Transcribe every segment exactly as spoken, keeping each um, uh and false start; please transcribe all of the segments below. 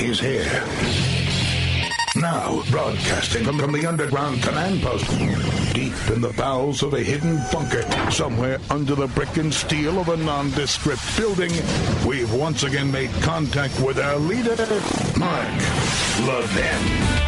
He's here. Now, broadcasting from, from the underground command post, deep in the bowels of a hidden bunker, somewhere under the brick and steel of a nondescript building, we've once again made contact with our leader, Mark Levin.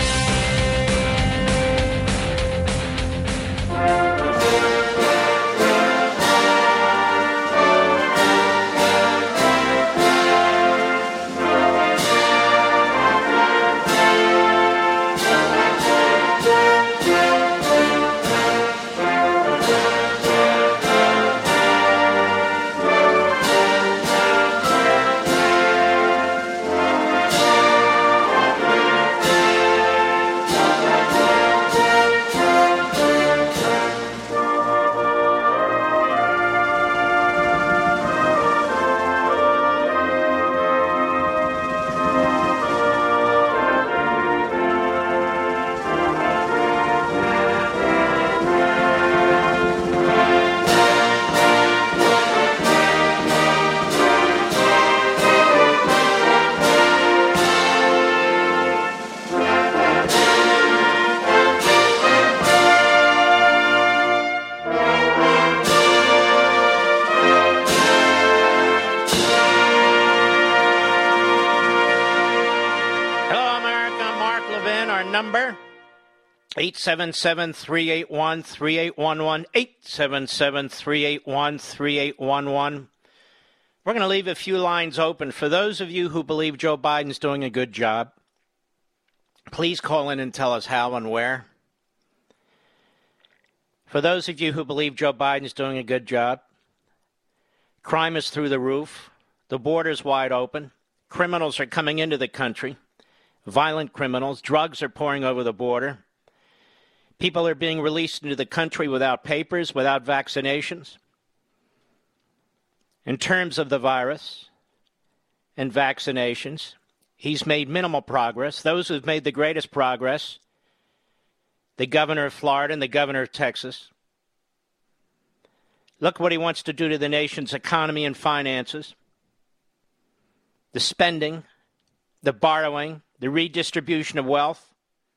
eight seven seven, three eight one, three eight one one, eight seven seven, three eight one, three eight one one. We're going to leave a few lines open. For those of you who believe Joe Biden's doing a good job, please call in and tell us how and where. For those of you who believe Joe Biden's doing a good job, crime is through the roof. The border's wide open. Criminals are coming into the country. Violent criminals. Drugs are pouring over the border. People are being released into the country without papers, without vaccinations. In terms of the virus and vaccinations, he's made minimal progress. Those who've made the greatest progress, the governor of Florida and the governor of Texas. Look what he wants to do to the nation's economy and finances. The spending, the borrowing, the redistribution of wealth.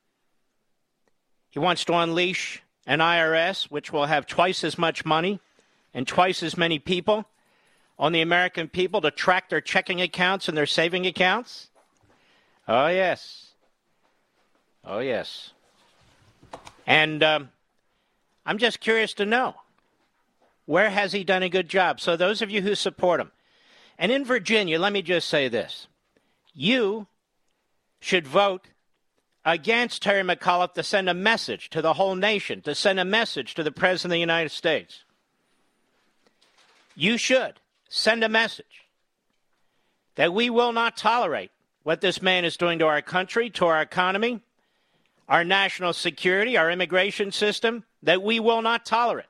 He wants to unleash an I R S which will have twice as much money and twice as many people on the American people to track their checking accounts and their saving accounts. Oh, yes. Oh, yes. And um, I'm just curious to know, where has he done a good job? So those of you who support him. And in Virginia, let me just say this. You should vote against Terry McAuliffe to send a message to the whole nation, to send a message to the President of the United States. You should send a message that we will not tolerate what this man is doing to our country, to our economy, our national security, our immigration system, that we will not tolerate.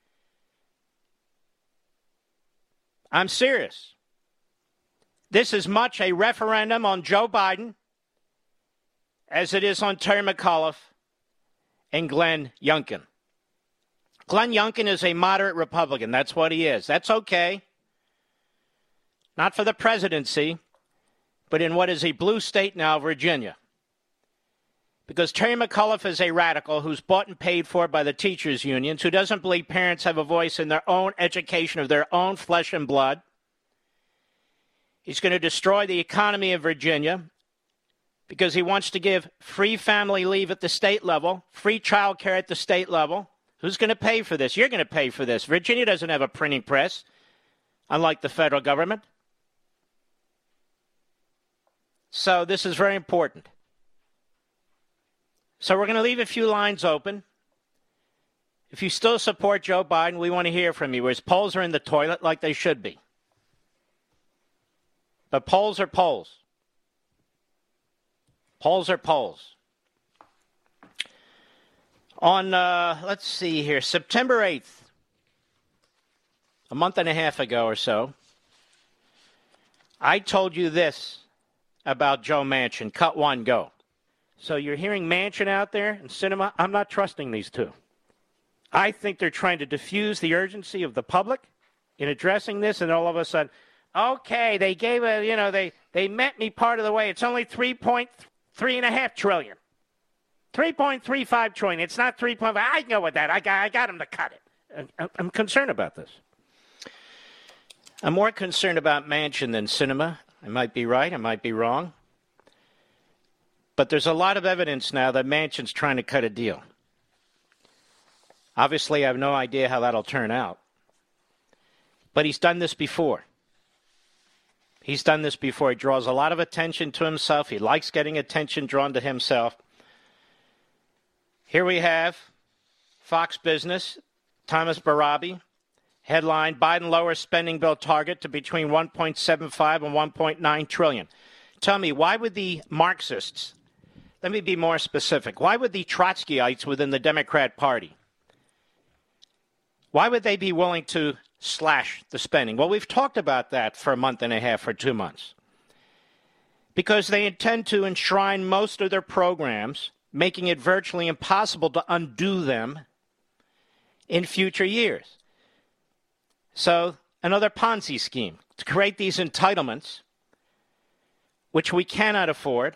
I'm serious. This is much a referendum on Joe Biden as it is on Terry McAuliffe and Glenn Youngkin. Glenn Youngkin is a moderate Republican. That's what he is. That's okay. Not for the presidency, but in what is a blue state now, Virginia. Because Terry McAuliffe is a radical who's bought and paid for by the teachers' unions, who doesn't believe parents have a voice in their own education of their own flesh and blood. He's going to destroy the economy of Virginia because he wants to give free family leave at the state level, free child care at the state level. Who's going to pay for this? You're going to pay for this. Virginia doesn't have a printing press, unlike the federal government. So this is very important. So we're going to leave a few lines open. If you still support Joe Biden, we want to hear from you. His polls are in the toilet like they should be. But polls are polls. Polls are polls. On, uh, let's see here, September eighth, a month and a half ago or so, I told you this about Joe Manchin. Cut one, go. So you're hearing Manchin out there in cinema. I'm not trusting these two. I think they're trying to diffuse the urgency of the public in addressing this, and all of a sudden, Okay, they gave a, you know, they, they met me part of the way. It's only three point three and a half trillion. three point three five trillion. It's not three point five. I can go with that. I got, I got them to cut it. I'm concerned about this. I'm more concerned about Manchin than Sinema. I might be right. I might be wrong. But there's a lot of evidence now that Manchin's trying to cut a deal. Obviously, I have no idea how that'll turn out. But he's done this before. He's done this before. He draws a lot of attention to himself. He likes getting attention drawn to himself. Here we have Fox Business, Thomas Barabi, headline, Biden lowers spending bill target to between one point seven five and one point nine trillion. Tell me, why would the Marxists, let me be more specific, why would the Trotskyites within the Democrat Party, why would they be willing to slash the spending? Well, we've talked about that for a month and a half or two months. Because they intend to enshrine most of their programs, making it virtually impossible to undo them in future years. So, another Ponzi scheme to create these entitlements, which we cannot afford,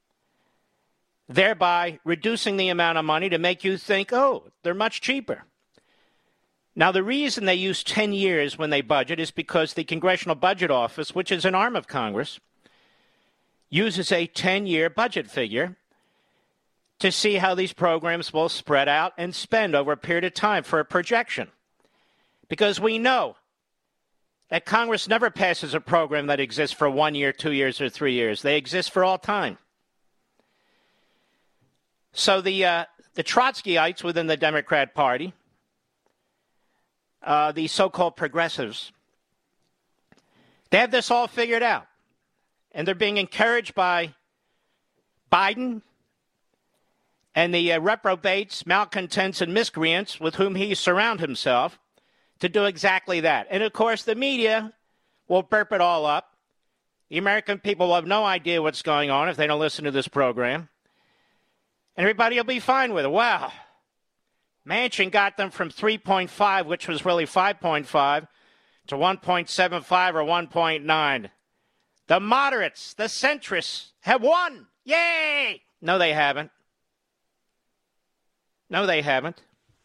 thereby reducing the amount of money to make you think, oh, they're much cheaper. Now, the reason they use ten years when they budget is because the Congressional Budget Office, which is an arm of Congress, uses a ten-year budget figure to see how these programs will spread out and spend over a period of time for a projection. Because we know that Congress never passes a program that exists for one year, two years, or three years. They exist for all time. So the, uh, the Trotskyites within the Democrat Party, Uh, the so-called progressives, they have this all figured out. And they're being encouraged by Biden and the uh, reprobates, malcontents, and miscreants with whom he surrounds himself to do exactly that. And, of course, the media will burp it all up. The American people will have no idea what's going on if they don't listen to this program. And everybody will be fine with it. Wow. Manchin got them from three point five, which was really five point five, to one point seven five or one point nine. The moderates, the centrists, have won. Yay! No, they haven't. No, they haven't.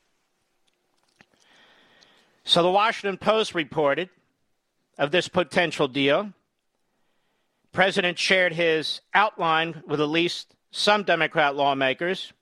So the Washington Post reported of this potential deal. The president shared his outline with at least some Democrat lawmakers.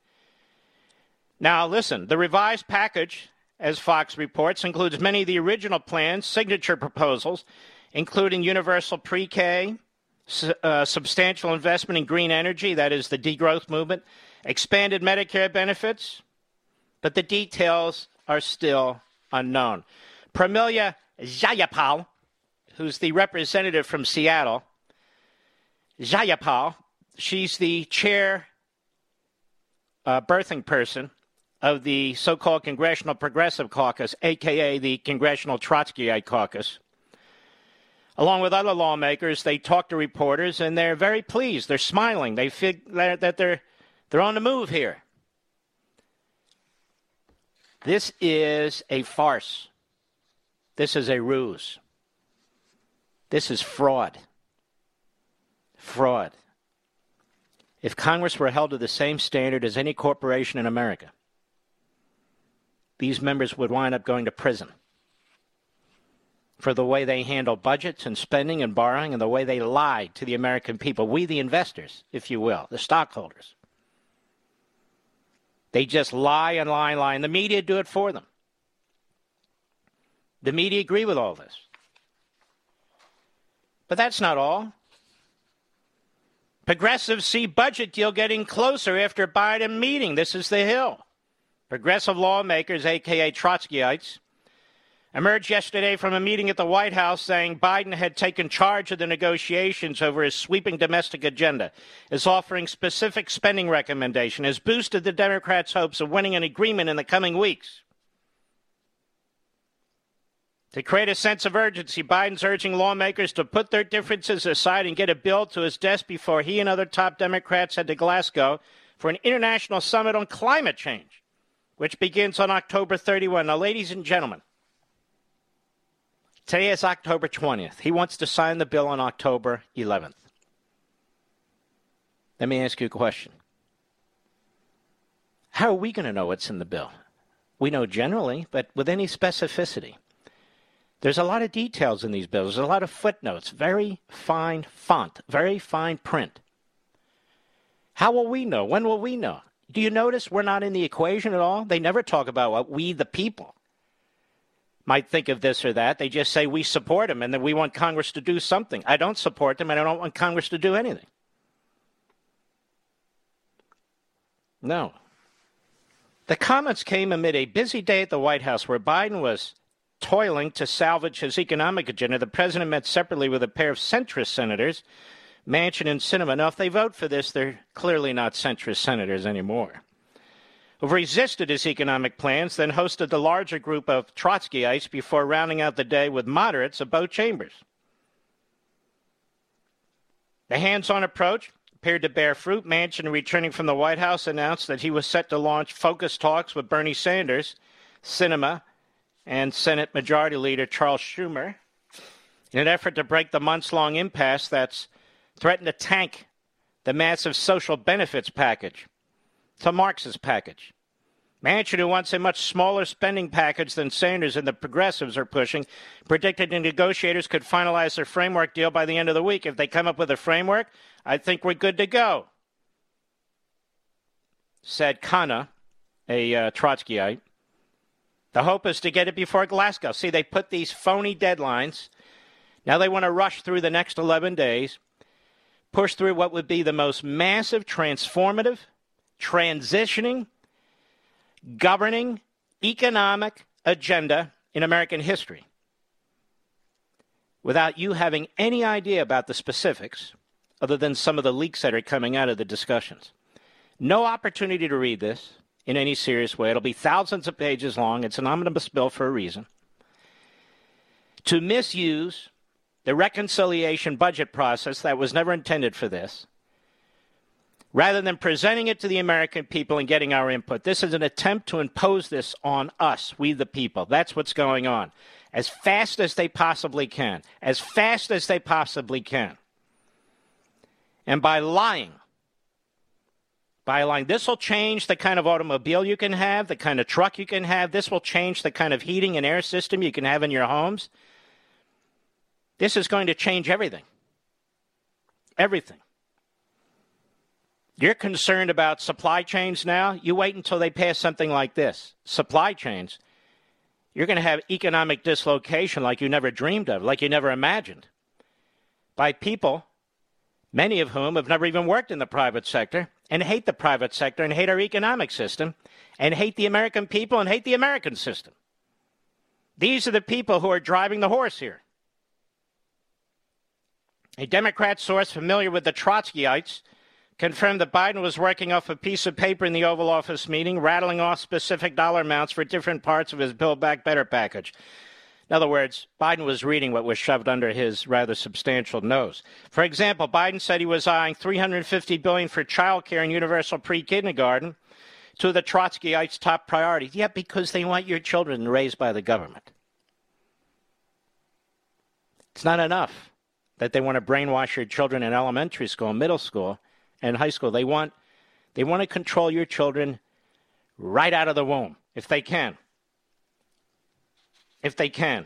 Now, listen, the revised package, as Fox reports, includes many of the original plans, signature proposals, including universal pre-K, su- uh, substantial investment in green energy, that is the degrowth movement, expanded Medicare benefits, but the details are still unknown. Pramila Jayapal, who's the representative from Seattle, Jayapal, she's the chair uh, birthing person of the so-called Congressional Progressive Caucus, a k a the Congressional Trotskyite Caucus. Along with other lawmakers, they talk to reporters, and they're very pleased. They're smiling. They feel that they're, they're on the move here. This is a farce. This is a ruse. This is fraud. Fraud. If Congress were held to the same standard as any corporation in America, these members would wind up going to prison for the way they handle budgets and spending and borrowing and the way they lied to the American people. We, the investors, if you will, the stockholders. They just lie and lie and lie, and the media do it for them. The media agree with all this. But that's not all. Progressives see budget deal getting closer after Biden meeting. This is the Hill. Progressive lawmakers, a k a. Trotskyites, emerged yesterday from a meeting at the White House saying Biden had taken charge of the negotiations over his sweeping domestic agenda, is offering specific spending recommendation, has boosted the Democrats' hopes of winning an agreement in the coming weeks. To create a sense of urgency, Biden's urging lawmakers to put their differences aside and get a bill to his desk before he and other top Democrats head to Glasgow for an international summit on climate change, which begins on October thirty-first. Now, ladies and gentlemen, Today is October twentieth. He wants to sign the bill on October eleventh. Let me ask you a question. How are we going to know what's in the bill? We know generally, but with any specificity. There's a lot of details in these bills. There's a lot of footnotes, very fine font, very fine print. How will we know? When will we know? Do you notice we're not in the equation at all? They never talk about what we, the people, might think of this or that. They just say we support them and that we want Congress to do something. I don't support them and I don't want Congress to do anything. No. The comments came amid a busy day at the White House where Biden was toiling to salvage his economic agenda. The president met separately with a pair of centrist senators, Manchin and Sinema. Now, if they vote for this, they're clearly not centrist senators anymore, who resisted his economic plans, then hosted the larger group of Trotskyites before rounding out the day with moderates of both chambers. The hands-on approach appeared to bear fruit. Manchin, returning from the White House, announced that he was set to launch focus talks with Bernie Sanders, Sinema, and Senate Majority Leader Charles Schumer in an effort to break the months-long impasse that's threatened to tank the massive social benefits package. It's a Marxist package. Manchin, who wants a much smaller spending package than Sanders and the progressives are pushing, predicted the negotiators could finalize their framework deal by the end of the week. If they come up with a framework, I think we're good to go, said Khanna, a uh, Trotskyite. The hope is to get it before Glasgow. See, they put these phony deadlines. Now they want to rush through the next eleven days, push through what would be the most massive, transformative, transitioning, governing, economic agenda in American history, without you having any idea about the specifics, other than some of the leaks that are coming out of the discussions. No opportunity to read this in any serious way. It'll be thousands of pages long. It's an omnibus bill for a reason. To misuse the reconciliation budget process that was never intended for this, rather than presenting it to the American people and getting our input. This is an attempt to impose this on us, we the people. That's what's going on. As fast as they possibly can. As fast as they possibly can. And by lying, by lying, this will change the kind of automobile you can have, the kind of truck you can have. This will change the kind of heating and air system you can have in your homes. This is going to change everything. Everything. You're concerned about supply chains now? You wait until they pass something like this. Supply chains. You're going to have economic dislocation like you never dreamed of, like you never imagined, by people, many of whom have never even worked in the private sector and hate the private sector and hate our economic system and hate the American people and hate the American system. These are the people who are driving the horse here. A Democrat source familiar with the Trotskyites confirmed that Biden was working off a piece of paper in the Oval Office meeting, rattling off specific dollar amounts for different parts of his Build Back Better package. In other words, Biden was reading what was shoved under his rather substantial nose. For example, Biden said he was eyeing three hundred fifty billion dollars for child care and universal pre-kindergarten, two of the Trotskyites' top priorities. Yeah, because they want your children raised by the government. It's not enough that they want to brainwash your children in elementary school, middle school, and high school. They want, they want to control your children right out of the womb, if they can. If they can.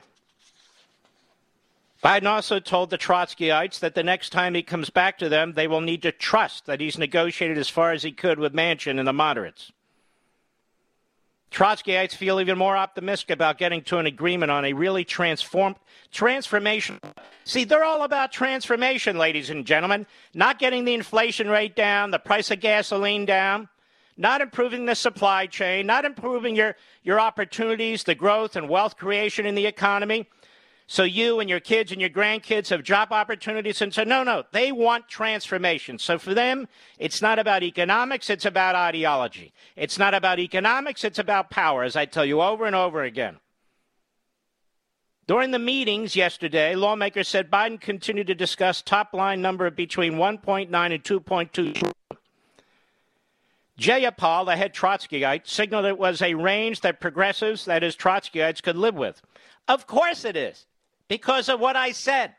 Biden also told the Trotskyites that the next time he comes back to them, they will need to trust that he's negotiated as far as he could with Manchin and the moderates. Trotskyites feel even more optimistic about getting to an agreement on a really transformed transformation. See, they're all about transformation, ladies and gentlemen. Not getting the inflation rate down, the price of gasoline down, not improving the supply chain, not improving your, your opportunities, the growth and wealth creation in the economy, so you and your kids and your grandkids have job opportunities. And so, no, no, they want transformation. So for them, it's not about economics, it's about ideology. It's not about economics, it's about power, as I tell you over and over again. During the meetings yesterday, lawmakers said Biden continued to discuss top-line number of between one point nine and two point two trillion. Jayapal, the head Trotskyite, signaled it was a range that progressives, that is Trotskyites, could live with. Of course it is. because of what I said.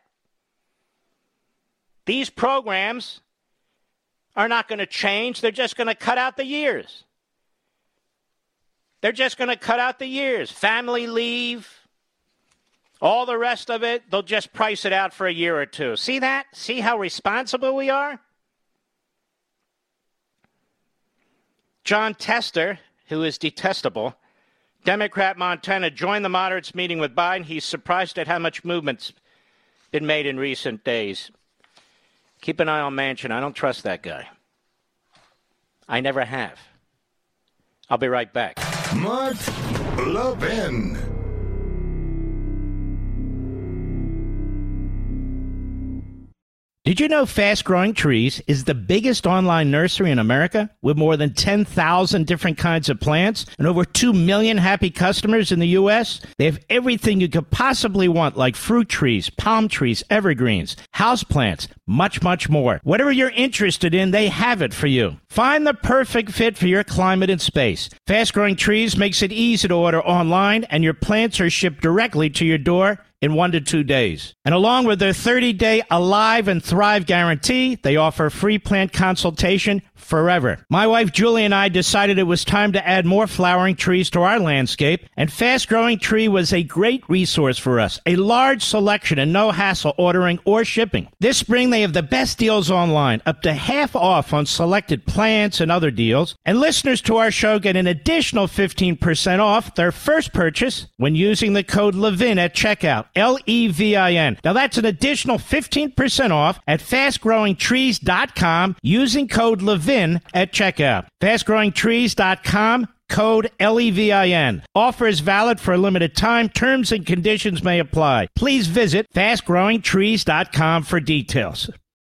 These programs are not going to change. They're just going to cut out the years. They're just going to cut out the years. Family leave, all the rest of it, they'll just price it out for a year or two. See that? See how responsible we are? John Tester, who is detestable, Democrat Montana, joined the moderates meeting with Biden. He's surprised at how much movement's been made in recent days. Keep an eye on Manchin. I don't trust that guy. I never have. I'll be right back. Mark Levin. Did you know Fast Growing Trees is the biggest online nursery in America with more than ten thousand different kinds of plants and over two million happy customers in the U S? They have everything you could possibly want, like fruit trees, palm trees, evergreens, houseplants, much, much more. Whatever you're interested in, they have it for you. Find the perfect fit for your climate and space. Fast Growing Trees makes it easy to order online, and your plants are shipped directly to your door in one to two days. And along with their thirty-day Alive and Thrive guarantee, they offer free plant consultation forever. My wife Julie and I decided it was time to add more flowering trees to our landscape, and Fast Growing Tree was a great resource for us. A large selection and no hassle ordering or shipping. This spring they have the best deals online, up to half off on selected plants and other deals. And listeners to our show get an additional fifteen percent off their first purchase when using the code LEVIN at checkout. L E V I N. Now that's an additional fifteen percent off at fast growing trees dot com using code LEVIN at checkout. fast growing trees dot com, code L E V I N. Offer is valid for a limited time. Terms and conditions may apply. Please visit fast growing trees dot com for details.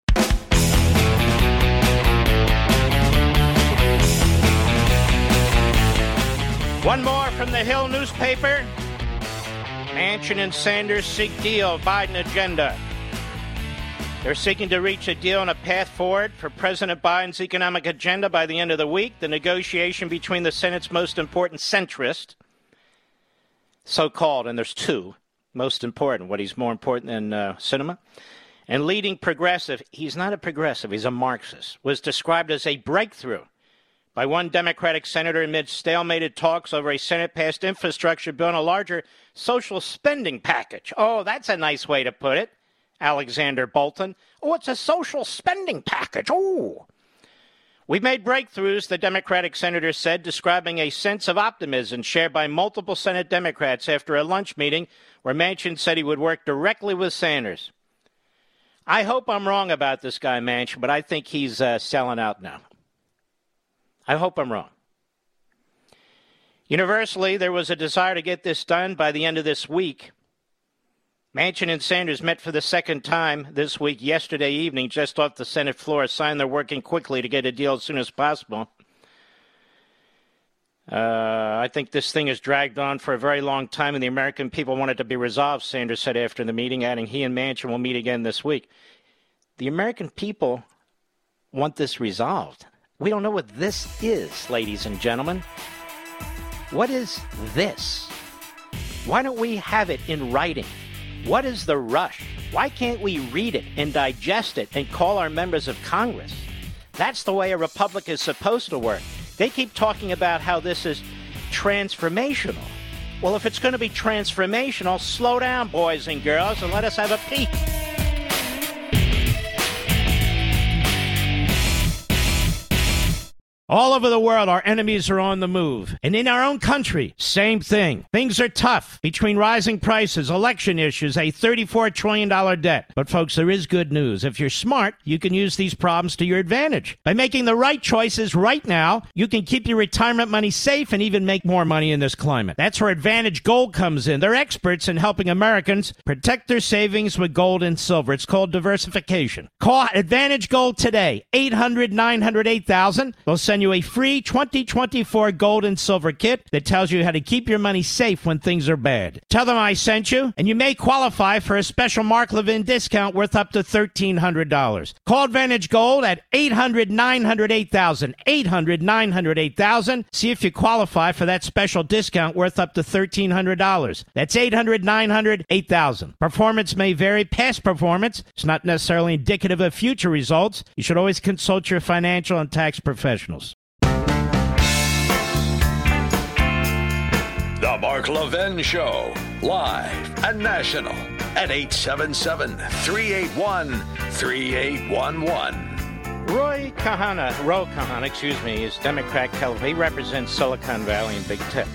One more from the Hill newspaper. Manchin and Sanders seek deal, Biden agenda. They're seeking to reach a deal on a path forward for President Biden's economic agenda by the end of the week. The negotiation between the Senate's most important centrist, so-called, and there's two, most important, what he's more important than uh, cinema, and leading progressive, he's not a progressive, he's a Marxist, was described as a breakthrough by one Democratic senator amid stalemated talks over a Senate-passed infrastructure bill and a larger social spending package. Oh, that's a nice way to put it, Alexander Bolton. Oh, it's a social spending package. Oh. We've made breakthroughs, the Democratic senator said, describing a sense of optimism shared by multiple Senate Democrats after a lunch meeting where Manchin said he would work directly with Sanders. I hope I'm wrong about this guy, Manchin, but I think he's uh, selling out now. I hope I'm wrong. Universally, there was a desire to get this done by the end of this week. Manchin and Sanders met for the second time this week, yesterday evening, just off the Senate floor, a sign they're working quickly to get a deal as soon as possible. Uh, I think this thing has dragged on for a very long time, and the American people want it to be resolved, Sanders said after the meeting, adding he and Manchin will meet again this week. The American people want this resolved. We don't know what this is, ladies and gentlemen. What is this? Why don't we have it in writing? What is the rush? Why can't we read it and digest it and call our members of Congress? That's the way a republic is supposed to work. They keep talking about how this is transformational. Well, if it's going to be transformational, slow down, boys and girls, and let us have a peek. All over the world, our enemies are on the move. And in our own country, same thing. Things are tough between rising prices, election issues, a thirty-four trillion dollars debt. But folks, there is good news. If you're smart, you can use these problems to your advantage. By making the right choices right now, you can keep your retirement money safe and even make more money in this climate. That's where Advantage Gold comes in. They're experts in helping Americans protect their savings with gold and silver. It's called diversification. Call Advantage Gold today, eight hundred, nine hundred, eight thousand. They'll send send you a free twenty twenty-four gold and silver kit that tells you how to keep your money safe when things are bad. Tell them I sent you, and you may qualify for a special Mark Levin discount worth up to thirteen hundred dollars. Call Advantage Gold at eight hundred, nine hundred, eight thousand, eight hundred, nine hundred, eight thousand. See if you qualify for that special discount worth up to thirteen hundred dollars. That's eight hundred, nine hundred, eight thousand. Performance may vary. Past performance is not necessarily indicative of future results. You should always consult your financial and tax professionals. The Mark Levin Show, live and national at eight seven seven, three eight one, three eight one one. Roy Kahana, Ro Kahana, excuse me, is Democrat caliber. He represents Silicon Valley and big tech.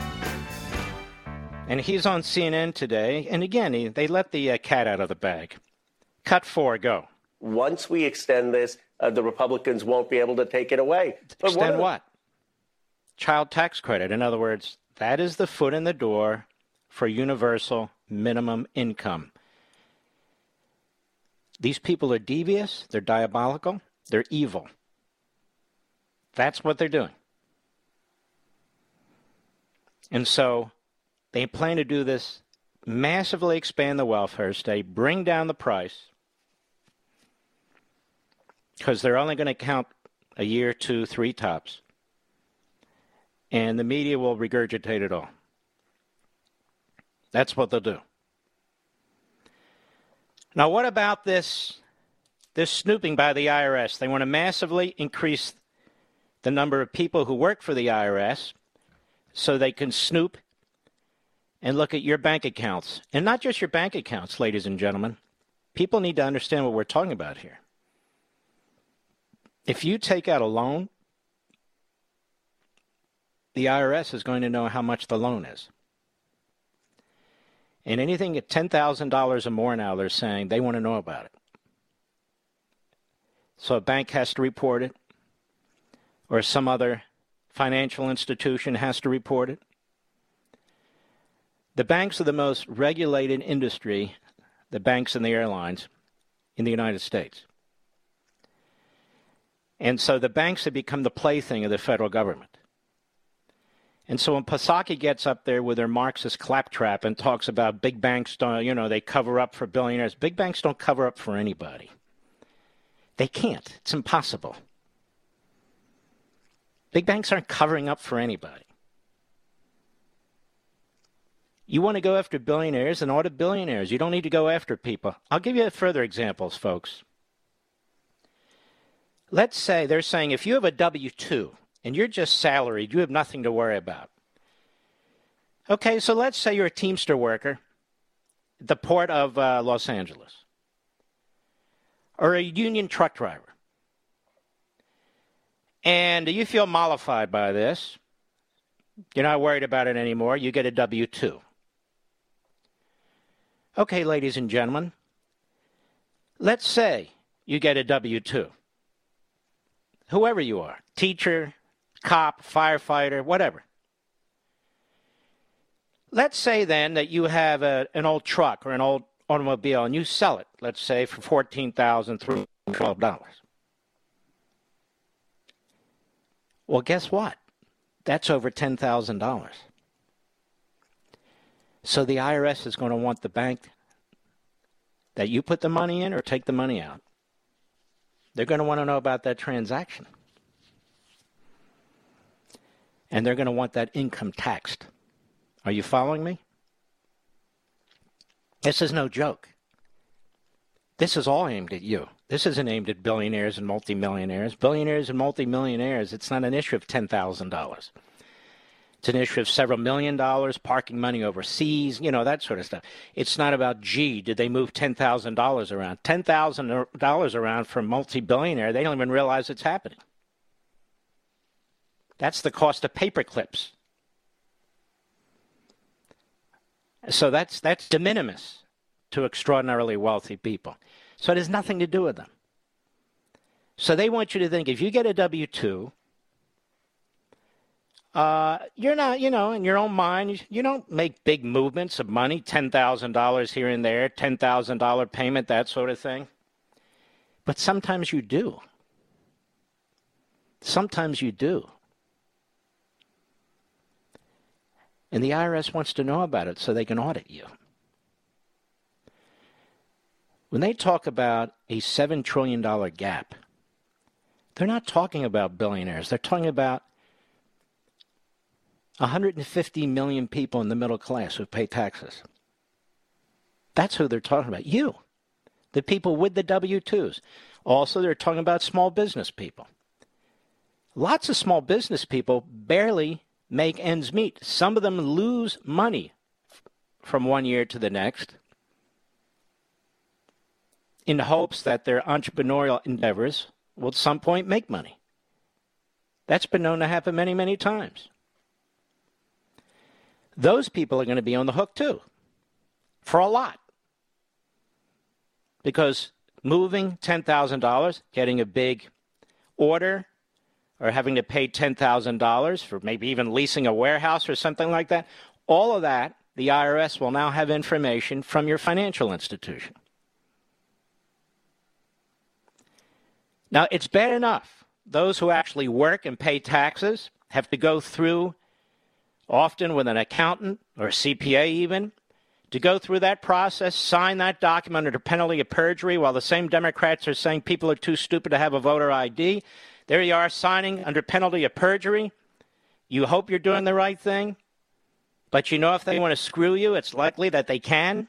And he's on C N N today. And again, he, they let the uh, cat out of the bag. Cut four, go. Once we extend this, uh, the Republicans won't be able to take it away. But extend what? Child tax credit. In other words, that is the foot in the door for universal minimum income. These people are devious, they're diabolical, they're evil. That's what they're doing. And so they plan to do this, massively expand the welfare state, bring down the price, because they're only going to count a year, two, three tops. And the media will regurgitate it all. That's what they'll do. Now, what about this, this snooping by the I R S? They want to massively increase the number of people who work for the I R S so they can snoop and look at your bank accounts. And not just your bank accounts, ladies and gentlemen. People need to understand what we're talking about here. If you take out a loan, the I R S is going to know how much the loan is. And anything at ten thousand dollars or more now, they're saying they want to know about it. So a bank has to report it, or some other financial institution has to report it. The banks are the most regulated industry, the banks and the airlines, in the United States. And so the banks have become the plaything of the federal government. And so when Psaki gets up there with their Marxist claptrap and talks about big banks, don't, you know, they cover up for billionaires. Big banks don't cover up for anybody. They can't. It's impossible. Big banks aren't covering up for anybody. You want to go after billionaires and audit billionaires. You don't need to go after people. I'll give you further examples, folks. Let's say they're saying if you have a W two and you're just salaried, you have nothing to worry about. Okay, so let's say you're a Teamster worker at the port of uh, Los Angeles, or a union truck driver, and you feel mollified by this. You're not worried about it anymore. You get a W two. Okay, ladies and gentlemen, let's say you get a W two. Whoever you are, teacher, cop, firefighter, whatever. Let's say then that you have a, an old truck or an old automobile and you sell it, let's say, for fourteen thousand three hundred twelve dollars. Well, guess what? That's over ten thousand dollars. So the I R S is going to want the bank that you put the money in or take the money out. They're going to want to know about that transaction. And they're going to want that income taxed. Are you following me? This is no joke. This is all aimed at you. This isn't aimed at billionaires and multimillionaires. Billionaires and multimillionaires, it's not an issue of ten thousand dollars. It's an issue of several million dollars, parking money overseas, you know, that sort of stuff. It's not about, gee, did they move ten thousand dollars around? ten thousand dollars around for a multi-billionaire, they don't even realize it's happening. That's the cost of paper clips. So that's that's de minimis to extraordinarily wealthy people. So it has nothing to do with them. So they want you to think if you get a W two, uh, you're not, you know, in your own mind, you don't make big movements of money, ten thousand dollars here and there, ten thousand dollars payment, that sort of thing. But sometimes you do. Sometimes you do. And the I R S wants to know about it so they can audit you. When they talk about a seven trillion dollars gap, they're not talking about billionaires. They're talking about one hundred fifty million people in the middle class who pay taxes. That's who they're talking about. You, the people with the W two's. Also, they're talking about small business people. Lots of small business people barely make ends meet. Some of them lose money from one year to the next in hopes that their entrepreneurial endeavors will at some point make money. That's been known to happen many, many times. Those people are going to be on the hook too, for a lot. Because moving ten thousand dollars, getting a big order, or having to pay ten thousand dollars for maybe even leasing a warehouse or something like that, all of that, the I R S will now have information from your financial institution. Now, it's bad enough. Those who actually work and pay taxes have to go through, often with an accountant or a C P A even, to go through that process, sign that document under penalty of perjury, while the same Democrats are saying people are too stupid to have a voter I D. There you are, signing under penalty of perjury. You hope you're doing the right thing, but you know if they want to screw you, it's likely that they can.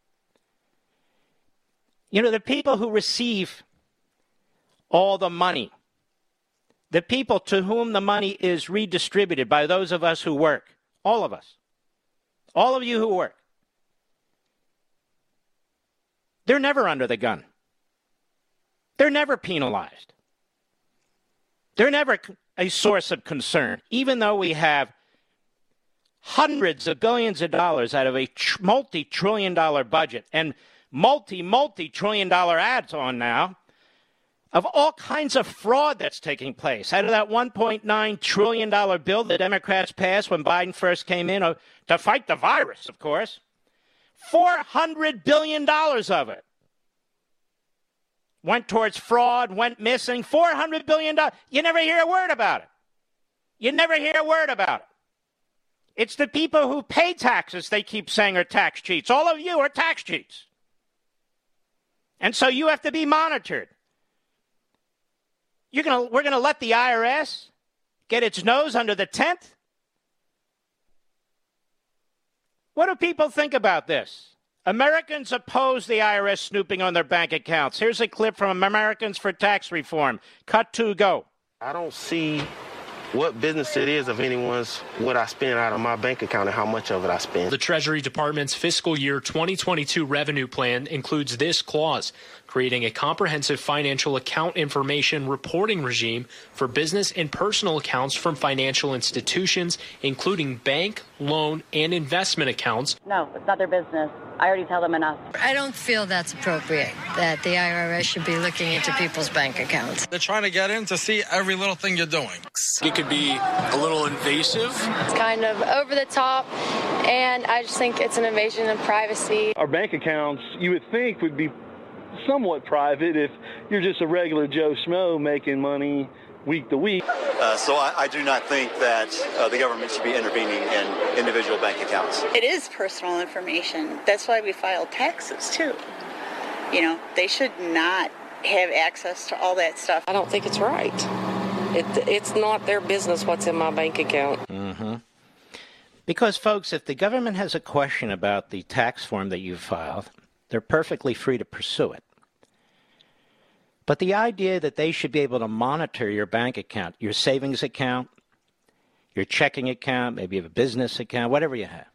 You know, the people who receive all the money, the people to whom the money is redistributed by those of us who work, all of us, all of you who work, they're never under the gun. They're never penalized. They're never a source of concern, even though we have hundreds of billions of dollars out of a tr- multi-trillion dollar budget and multi, multi-trillion dollar ads on now of all kinds of fraud that's taking place. Out of that one point nine trillion dollars bill the Democrats passed when Biden first came in uh, to fight the virus, of course, four hundred billion dollars of it went towards fraud, went missing. four hundred billion dollars. You never hear a word about it. You never hear a word about it. It's the people who pay taxes they keep saying are tax cheats. All of you are tax cheats. And so you have to be monitored. You're gonna, we're going to let the I R S get its nose under the tent? What do people think about this? Americans oppose the I R S snooping on their bank accounts. Here's a clip from Americans for Tax Reform. Cut to, go. I don't see what business it is of anyone's what I spend out of my bank account and how much of it I spend. The Treasury Department's fiscal year twenty twenty-two revenue plan includes this clause, creating a comprehensive financial account information reporting regime for business and personal accounts from financial institutions, including bank, loan, and investment accounts. No, it's not their business. I already tell them enough. I don't feel that's appropriate, that the I R S should be looking into people's bank accounts. They're trying to get in to see every little thing you're doing. It could be a little invasive. It's kind of over the top, and I just think it's an invasion of privacy. Our bank accounts, you would think, would be somewhat private if you're just a regular Joe Schmo making money week to week. Uh, so I, I do not think that uh, the government should be intervening in individual bank accounts. It is personal information. That's why we file taxes, too. You know, they should not have access to all that stuff. I don't think it's right. It, it's not their business what's in my bank account. Mm-hmm. Because, folks, if the government has a question about the tax form that you filed, they're perfectly free to pursue it. But the idea that they should be able to monitor your bank account, your savings account, your checking account, maybe you have a business account, whatever you have,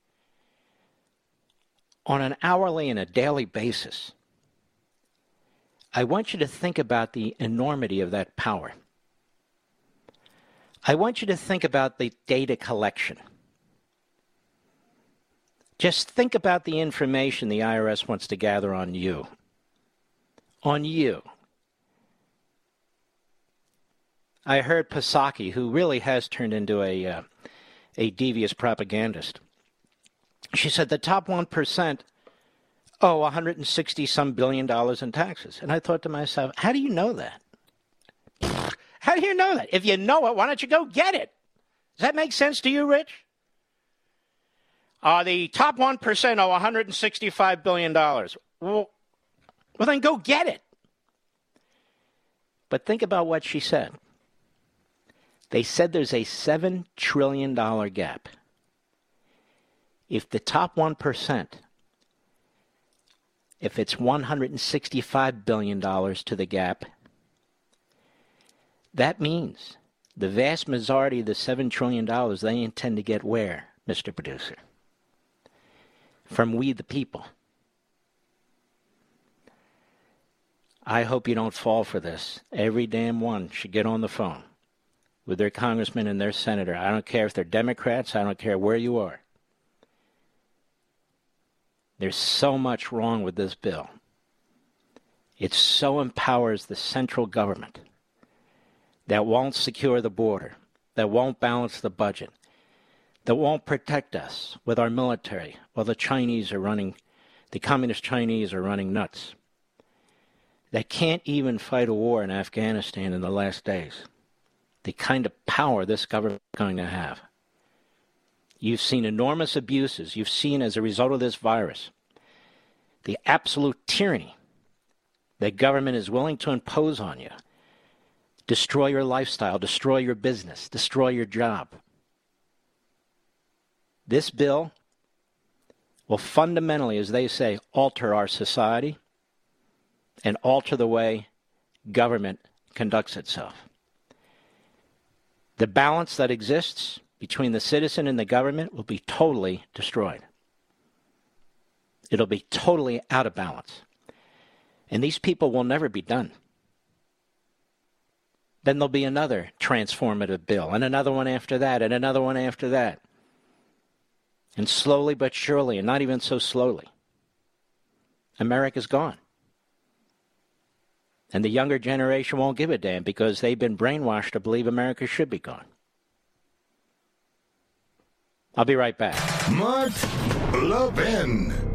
on an hourly and a daily basis, I want you to think about the enormity of that power. I want you to think about the data collection. Just think about the information the I R S wants to gather on you. On you. I heard Psaki, who really has turned into a uh, a devious propagandist. She said the top one percent owe one hundred sixty some billion dollars in taxes. And I thought to myself, how do you know that? How How do you know that? If you know it, why don't you go get it? Does that make sense to you, Rich? Uh, the top one percent owe one hundred sixty-five billion dollars. Well, well, then go get it. But think about what she said. They said there's a seven trillion dollars gap. If the top one percent, if it's one hundred sixty-five billion dollars to the gap, that means the vast majority of the seven trillion dollars they intend to get where, Mister Producer? From we the people. I hope you don't fall for this. Every damn one should get on the phone with their congressman and their senator. I don't care if they're Democrats. I don't care where you are. There's so much wrong with this bill. It so empowers the central government that won't secure the border, that won't balance the budget, that won't protect us with our military while the Chinese are running, the communist Chinese are running nuts, that can't even fight a war in Afghanistan in the last days. The kind of power this government is going to have. You've seen enormous abuses. You've seen, as a result of this virus, the absolute tyranny that government is willing to impose on you. Destroy your lifestyle, destroy your business, destroy your job. This bill will fundamentally, as they say, alter our society and alter the way government conducts itself. The balance that exists between the citizen and the government will be totally destroyed. It'll be totally out of balance. And these people will never be done. Then there'll be another transformative bill, and another one after that, and another one after that. And slowly but surely, and not even so slowly, America's gone. And the younger generation won't give a damn because they've been brainwashed to believe America should be gone. I'll be right back. Mark Levin.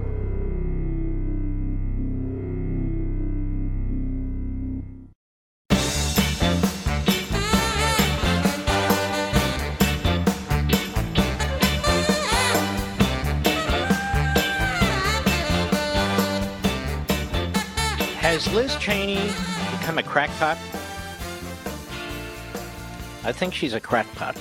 Has Liz Cheney become a crackpot? I think she's a crackpot.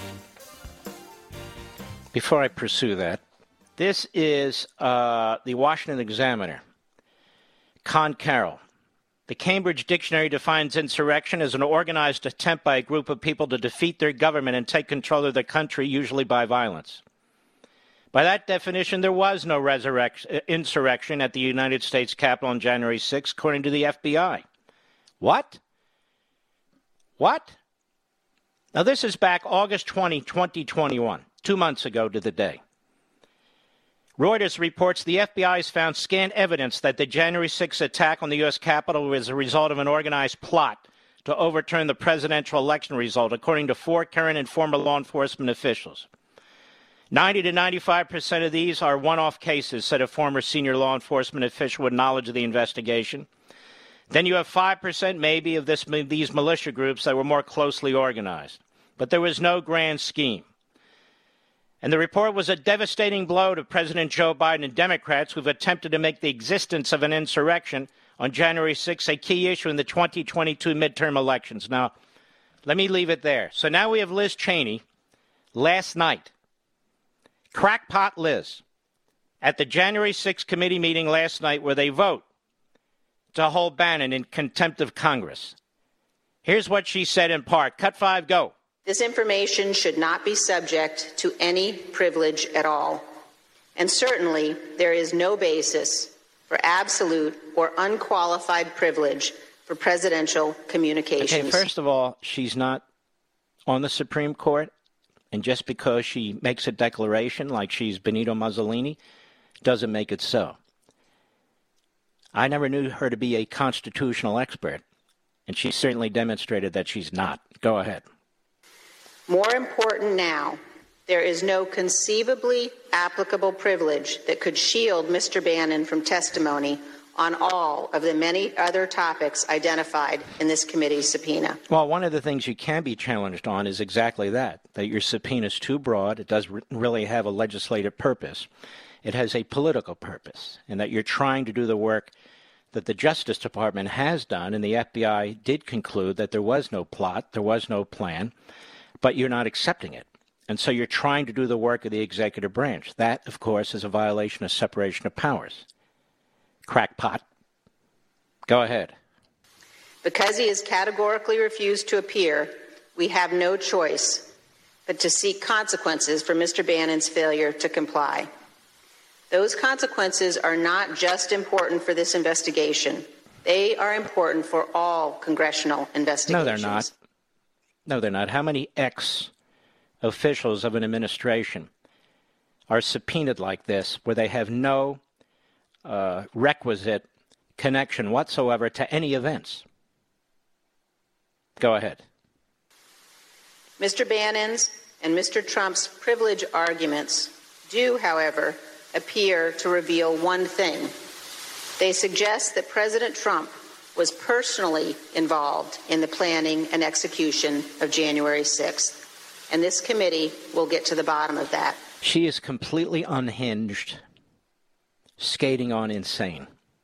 Before I pursue that, this is uh, the Washington Examiner. Con Carroll. The Cambridge Dictionary defines insurrection as an organized attempt by a group of people to defeat their government and take control of the country, usually by violence. By that definition, there was no resurrection, insurrection at the United States Capitol on January sixth, according to the F B I. What? What? Now, this is back August twentieth, twenty twenty-one, two months ago to the day. Reuters reports the F B I has found scant evidence that the January sixth attack on the U S Capitol was a result of an organized plot to overturn the presidential election result, according to four current and former law enforcement officials. ninety to ninety-five percent of these are one-off cases, said a former senior law enforcement official with knowledge of the investigation. Then you have five percent maybe of this, these militia groups that were more closely organized. But there was no grand scheme. And the report was a devastating blow to President Joe Biden and Democrats who've attempted to make the existence of an insurrection on January sixth a key issue in the twenty twenty-two midterm elections. Now, let me leave it there. So now we have Liz Cheney last night. Crackpot Liz at the January sixth committee meeting last night where they vote to hold Bannon in contempt of Congress. Here's what she said in part. Cut five, go. This information should not be subject to any privilege at all. And certainly there is no basis for absolute or unqualified privilege for presidential communications. Okay, first of all, she's not on the Supreme Court. And just because she makes a declaration like she's Benito Mussolini doesn't make it so. I never knew her to be a constitutional expert, and she certainly demonstrated that she's not. Go ahead. More important now, there is no conceivably applicable privilege that could shield Mister Bannon from testimony on all of the many other topics identified in this committee's subpoena. Well, one of the things you can be challenged on is exactly that, that your subpoena is too broad. It doesn't really have a legislative purpose. It has a political purpose, and that you're trying to do the work that the Justice Department has done, and the F B I did conclude that there was no plot, there was no plan, but you're not accepting it. And so you're trying to do the work of the executive branch. That, of course, is a violation of separation of powers. Crackpot. Go ahead. Because he has categorically refused to appear, we have no choice but to seek consequences for Mister Bannon's failure to comply. Those consequences are not just important for this investigation. They are important for all congressional investigations. No, they're not. No, they're not. How many ex-officials of an administration are subpoenaed like this where they have no uh, requisite connection whatsoever to any events? Go ahead. Mister Bannon's and Mister Trump's privilege arguments do, however, appear to reveal one thing. They suggest that President Trump was personally involved in the planning and execution of January sixth, and this committee will get to the bottom of that. She is completely unhinged, skating on insane.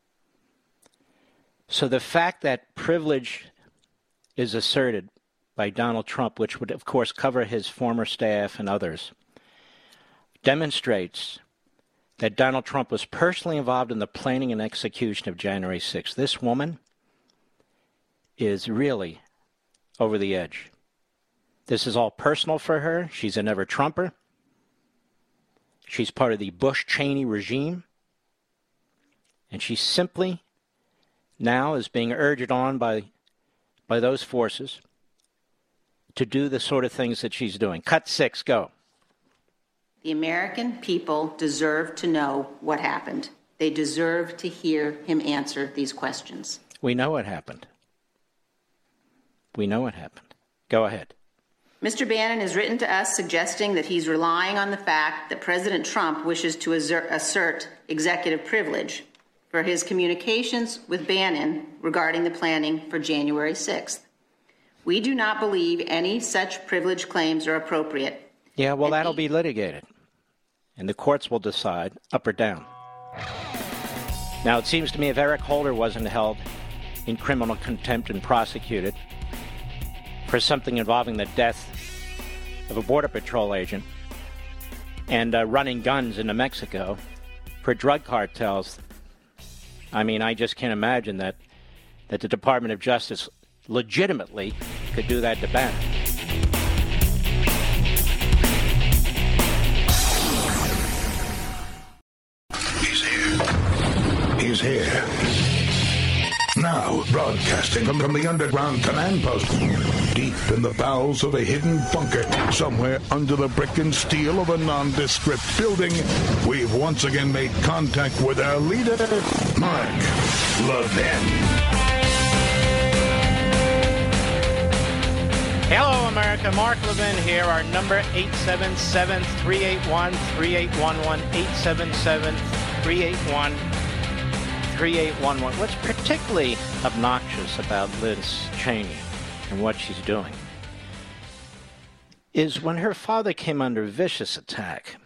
So the fact that privilege is asserted by Donald Trump, which would, of course, cover his former staff and others, demonstrates that Donald Trump was personally involved in the planning and execution of January sixth. This woman is really over the edge. This is all personal for her. She's a never-Trumper. She's part of the Bush-Cheney regime. And she simply now is being urged on by, by those forces to do the sort of things that she's doing. Cut six, go. The American people deserve to know what happened. They deserve to hear him answer these questions. We know what happened. We know what happened. Go ahead. Mister Bannon has written to us suggesting that he's relying on the fact that President Trump wishes to assert, assert executive privilege for his communications with Bannon regarding the planning for January sixth. We do not believe any such privilege claims are appropriate. Yeah, well, that'll be litigated, and the courts will decide up or down. Now, it seems to me if Eric Holder wasn't held in criminal contempt and prosecuted for something involving the death of a Border Patrol agent and uh, running guns into Mexico for drug cartels, I mean, I just can't imagine that, that the Department of Justice legitimately could do that to Bannon. He's here. He's here. Now, broadcasting from, from the underground command post, deep in the bowels of a hidden bunker, somewhere under the brick and steel of a nondescript building, we've once again made contact with our leader, Mark Levin. Hello, America. Mark Levin here. Our number, eight seven seven, three eight one, three eight one one, eight seven seven, three eight one, three eight one one. What's particularly obnoxious about Liz Cheney and what she's doing is when her father came under vicious attack,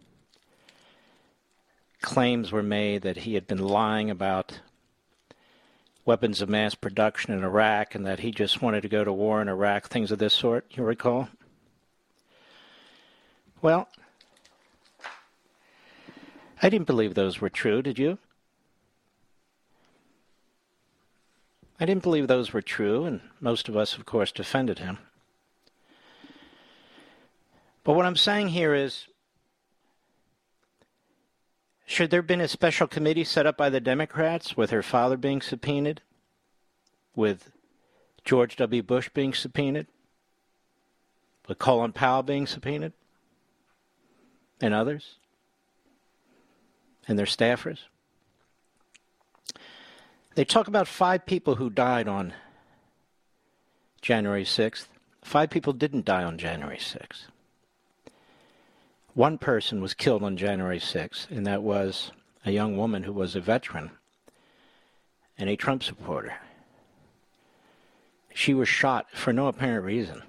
claims were made that he had been lying about weapons of mass production in Iraq and that he just wanted to go to war in Iraq, things of this sort, you recall? Well, I didn't believe those were true, did you? I didn't believe those were true, and most of us, of course, defended him. But what I'm saying here is, should there have been a special committee set up by the Democrats with her father being subpoenaed, with George W. Bush being subpoenaed, with Colin Powell being subpoenaed, and others, and their staffers? They talk about five people who died on January sixth. Five people didn't die on January sixth. One person was killed on January sixth, and that was a young woman who was a veteran and a Trump supporter. She was shot for no apparent reason.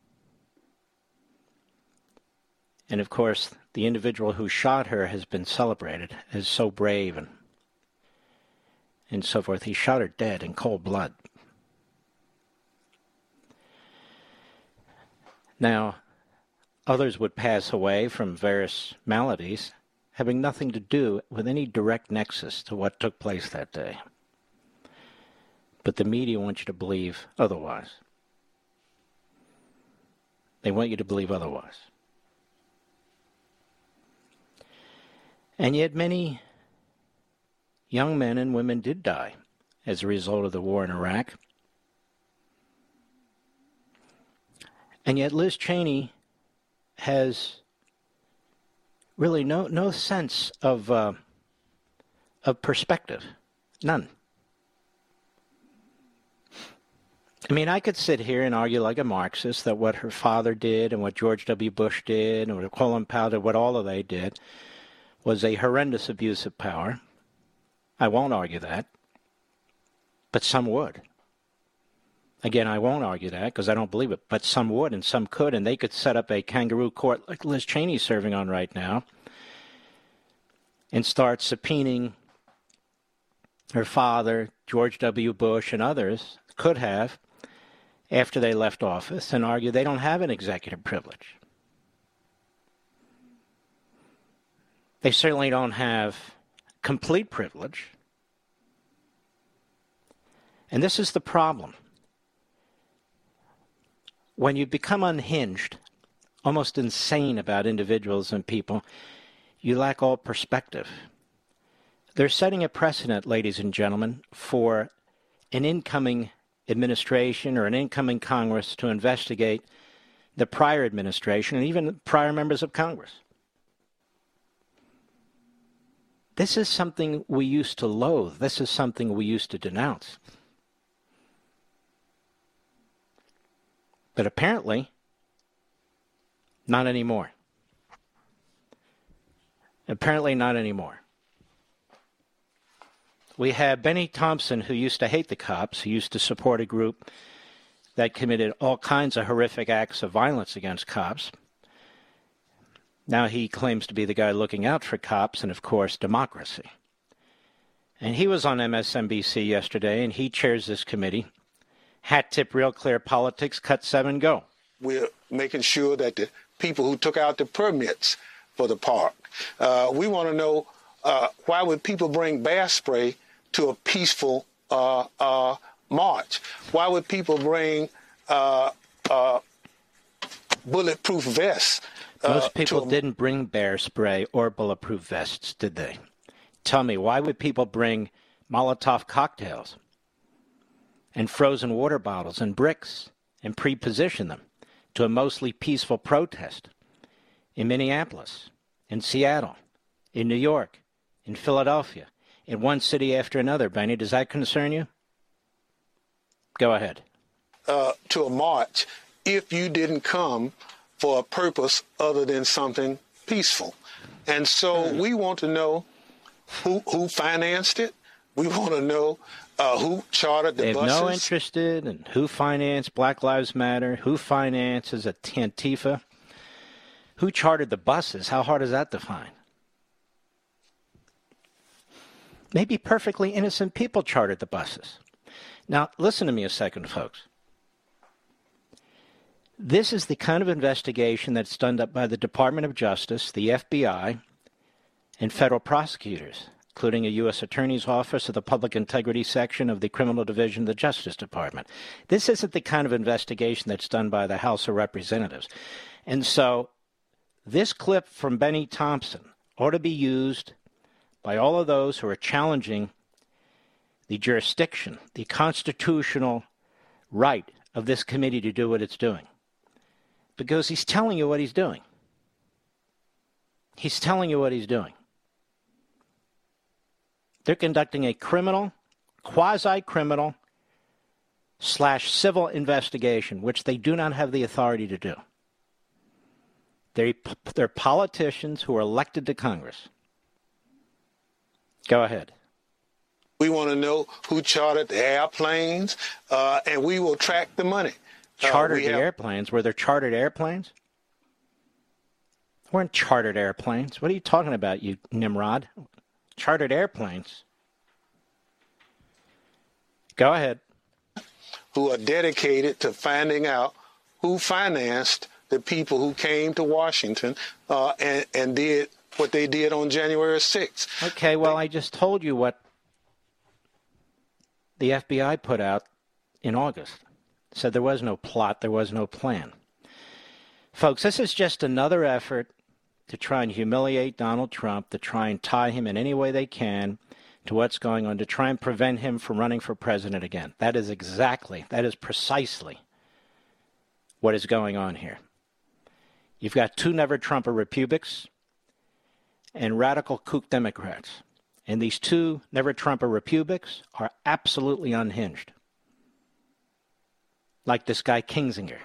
And of course, the individual who shot her has been celebrated as so brave and, and so forth. He shot her dead in cold blood. Now, others would pass away from various maladies having nothing to do with any direct nexus to what took place that day. But the media wants you to believe otherwise. They want you to believe otherwise. And yet many young men and women did die as a result of the war in Iraq. And yet Liz Cheney has really no no sense of uh, of perspective. None. I mean, I could sit here and argue like a Marxist that what her father did and what George W. Bush did and what Colin Powell did, what all of they did, was a horrendous abuse of power. I won't argue that. But some would. Again, I won't argue that because I don't believe it. But some would and some could, and they could set up a kangaroo court like Liz Cheney's serving on right now and start subpoenaing her father, George W. Bush, and others could have after they left office and argue they don't have an executive privilege. They certainly don't have complete privilege. And this is the problem. When you become unhinged, almost insane about individuals and people, you lack all perspective. They're setting a precedent, ladies and gentlemen, for an incoming administration or an incoming Congress to investigate the prior administration and even prior members of Congress. This is something we used to loathe. This is something we used to denounce. But apparently, not anymore. Apparently not anymore. We have Benny Thompson, who used to hate the cops, who used to support a group that committed all kinds of horrific acts of violence against cops. Now he claims to be the guy looking out for cops and, of course, democracy. And he was on M S N B C yesterday, and he chairs this committee. Hat tip, real clear politics, cut seven, go. We're making sure that the people who took out the permits for the park, uh, we want to know uh, why would people bring bear spray to a peaceful uh, uh, march? Why would people bring uh, uh, bulletproof vests? Most uh, people a... didn't bring bear spray or bulletproof vests, did they? Tell me, why would people bring Molotov cocktails and frozen water bottles and bricks and pre-position them to a mostly peaceful protest in Minneapolis, in Seattle, in New York, in Philadelphia, in one city after another? Benny, does that concern you? Go ahead. Uh, to a march if you didn't come for a purpose other than something peaceful. And so mm. we want to know who, who financed it. We want to know uh, who chartered the they have buses. no interest in who financed Black Lives Matter, who finances Antifa, who chartered the buses. How hard is that to find? Maybe perfectly innocent people chartered the buses. Now, listen to me a second, folks. This is the kind of investigation that's done up by the Department of Justice, the F B I, and federal prosecutors, including a U S Attorney's Office of the Public Integrity Section of the Criminal Division of the Justice Department. This isn't the kind of investigation that's done by the House of Representatives. And so this clip from Benny Thompson ought to be used by all of those who are challenging the jurisdiction, the constitutional right of this committee to do what it's doing. Because he's telling you what he's doing. He's telling you what he's doing. They're conducting a criminal, quasi-criminal, slash civil investigation, which they do not have the authority to do. They, they're politicians who are elected to Congress. Go ahead. We want to know who chartered the airplanes, uh, and we will track the money. Chartered uh, the have, airplanes? Were there chartered airplanes? There weren't chartered airplanes. What are you talking about, you Nimrod? Chartered airplanes. Go ahead. Who are dedicated to finding out who financed the people who came to Washington uh, and, and did what they did on January sixth. Okay, well, I just told you what the F B I put out in August. Said there was no plot, there was no plan. Folks, this is just another effort to try and humiliate Donald Trump, to try and tie him in any way they can to what's going on, to try and prevent him from running for president again. That is exactly, that is precisely what is going on here. You've got two never-Trumper Republics and radical kook Democrats. And these two never-Trumper Republics are absolutely unhinged. Like this guy Kinzinger.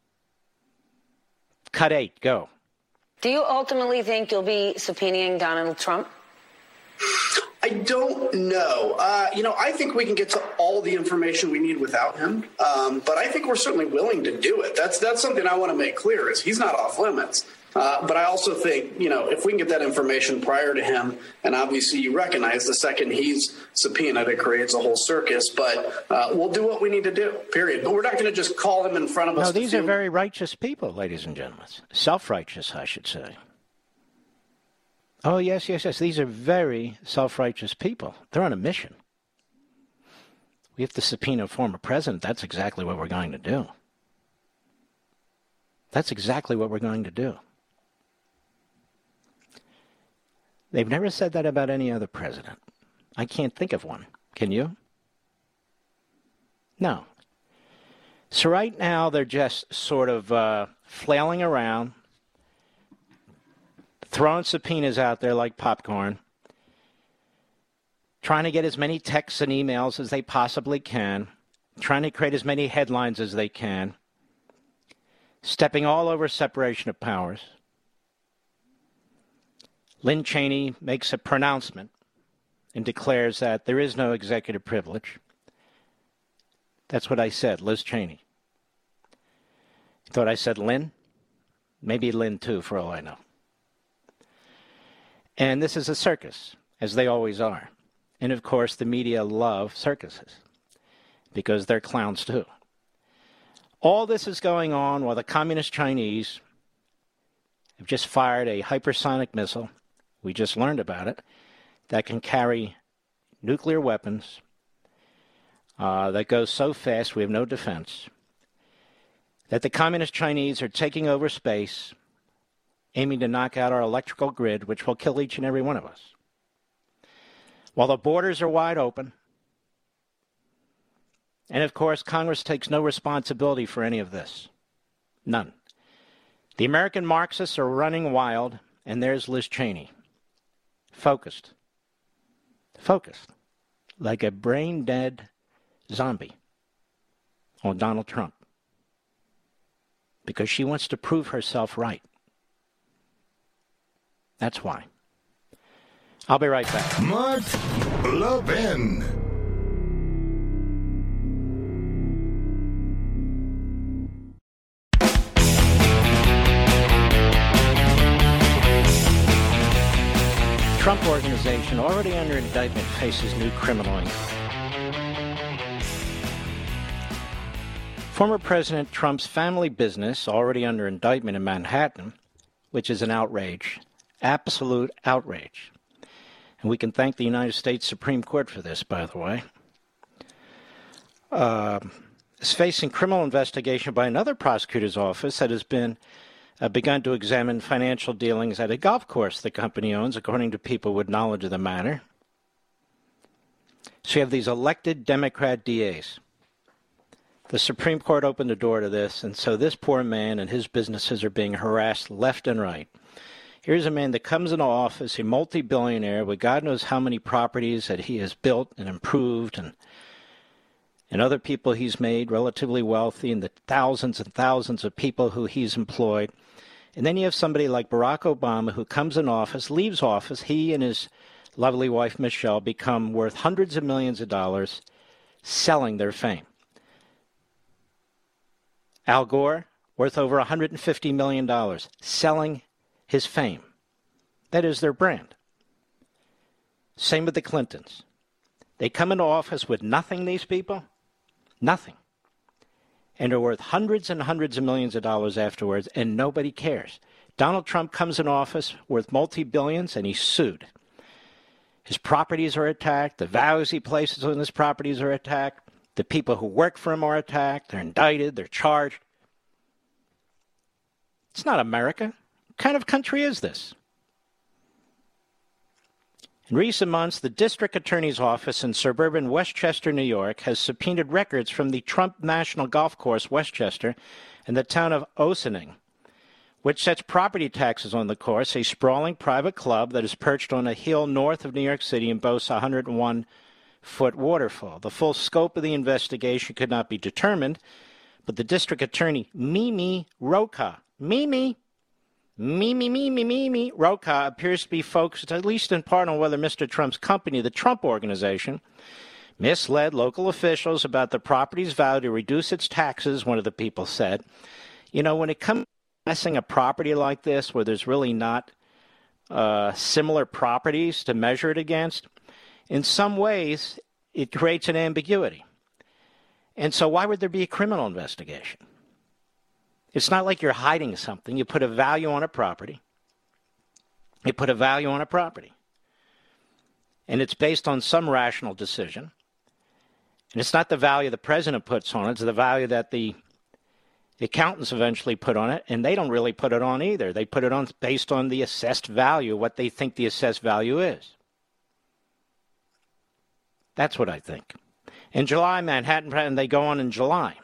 Cut eight, go. Do you ultimately think you'll be subpoenaing Donald Trump? I don't know. Uh, you know, I think we can get to all the information we need without him. Um, but I think we're certainly willing to do it. That's that's something I want to make clear is he's not off limits. Uh, but I also think, you know, if we can get that information prior to him, and obviously you recognize the second he's subpoenaed, it creates a whole circus. But uh, we'll do what we need to do, period. But we're not going to just call him in front of us. No, these to are feel- very righteous people, ladies and gentlemen. Self-righteous, I should say. Oh, yes, yes, yes. These are very self-righteous people. They're on a mission. We have to subpoena a former president. That's exactly what we're going to do. That's exactly what we're going to do. They've never said that about any other president. I can't think of one. Can you? No. So right now they're just sort of uh, flailing around, throwing subpoenas out there like popcorn, trying to get as many texts and emails as they possibly can, trying to create as many headlines as they can, stepping all over separation of powers. Lynn Cheney makes a pronouncement and declares that there is no executive privilege. That's what I said, Liz Cheney. Thought I said Lynn? Maybe Lynn too, for all I know. And this is a circus, as they always are. And of course, the media love circuses because they're clowns too. All this is going on while the communist Chinese have just fired a hypersonic missile. We just learned about it, that can carry nuclear weapons, uh, that goes so fast we have no defense, that the communist Chinese are taking over space, aiming to knock out our electrical grid, which will kill each and every one of us. While the borders are wide open, and of course, Congress takes no responsibility for any of this. None. The American Marxists are running wild, and there's Liz Cheney. Focused. Focused. Like a brain-dead zombie on Donald Trump. Because she wants to prove herself right. That's why. I'll be right back. Mark Levin. Trump Organization, already under indictment, faces new criminal inquiry. Former President Trump's family business, already under indictment in Manhattan, which is an outrage, absolute outrage. And we can thank the United States Supreme Court for this, by the way, uh, is facing criminal investigation by another prosecutor's office that has been Uh, begun to examine financial dealings at a golf course the company owns, according to people with knowledge of the matter. So you have these elected Democrat D As. The Supreme Court opened the door to this, and so this poor man and his businesses are being harassed left and right. Here's a man that comes into office, a multi-billionaire with God knows how many properties that he has built and improved, and and other people he's made relatively wealthy, and the thousands and thousands of people who he's employed. And then you have somebody like Barack Obama who comes in office, leaves office, he and his lovely wife Michelle become worth hundreds of millions of dollars selling their fame. Al Gore, worth over one hundred fifty million dollars, selling his fame. That is their brand. Same with the Clintons. They come into office with nothing, these people, nothing, and are worth hundreds and hundreds of millions of dollars afterwards, and nobody cares. Donald Trump comes in office worth multi-billions, and he's sued. His properties are attacked. The values he places on his properties are attacked. The people who work for him are attacked. They're indicted. They're charged. It's not America. What kind of country is this? In recent months, the district attorney's office in suburban Westchester, New York, has subpoenaed records from the Trump National Golf Course, Westchester, and the town of Ossining, which sets property taxes on the course, a sprawling private club that is perched on a hill north of New York City and boasts a one hundred one foot waterfall. The full scope of the investigation could not be determined, but the district attorney, Mimi Rocha, Mimi, Mimi, Mimi, Mimi Rocha, appears to be focused, at least in part, on whether Mister Trump's company, the Trump Organization, misled local officials about the property's value to reduce its taxes, one of the people said. You know, when it comes to assessing a property like this, where there's really not uh, similar properties to measure it against, in some ways, it creates an ambiguity. And so why would there be a criminal investigation? It's not like you're hiding something. You put a value on a property. You put a value on a property. And it's based on some rational decision. And it's not the value the president puts on it. It's the value that the accountants eventually put on it. And they don't really put it on either. They put it on based on the assessed value, what they think the assessed value is. That's what I think. In July, Manhattan, and they go on in July.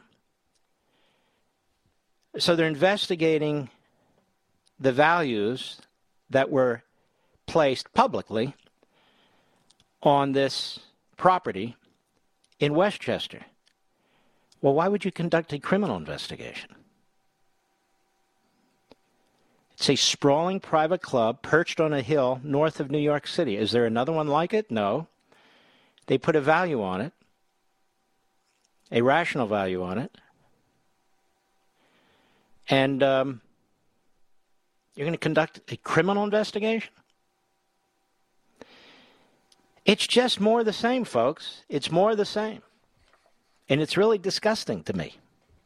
So they're investigating the values that were placed publicly on this property in Westchester. Well, why would you conduct a criminal investigation? It's a sprawling private club perched on a hill north of New York City. Is there another one like it? No. They put a value on it, a rational value on it. And um, you're going to conduct a criminal investigation? It's just more of the same, folks. It's more of the same. And it's really disgusting to me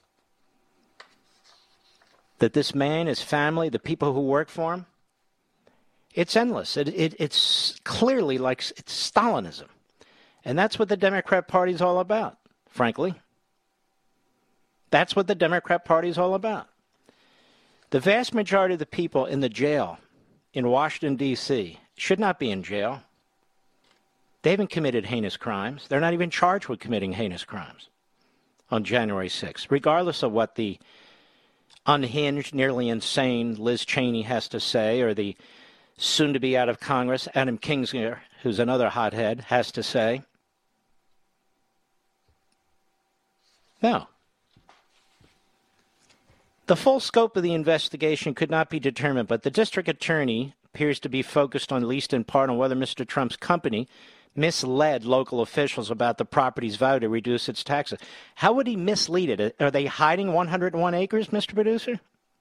that this man, his family, the people who work for him, it's endless. It, it, it's clearly like it's Stalinism. And that's what the Democrat Party is all about, frankly. That's what the Democrat Party is all about. The vast majority of the people in the jail in Washington, D C should not be in jail. They haven't committed heinous crimes. They're not even charged with committing heinous crimes on January sixth, regardless of what the unhinged, nearly insane Liz Cheney has to say, or the soon-to-be out of Congress Adam Kinzinger, who's another hothead, has to say. No. The full scope of the investigation could not be determined, but the district attorney appears to be focused on, at least in part, on whether Mister Trump's company misled local officials about the property's value to reduce its taxes. How would he mislead it? Are they hiding one hundred one acres, Mister Producer?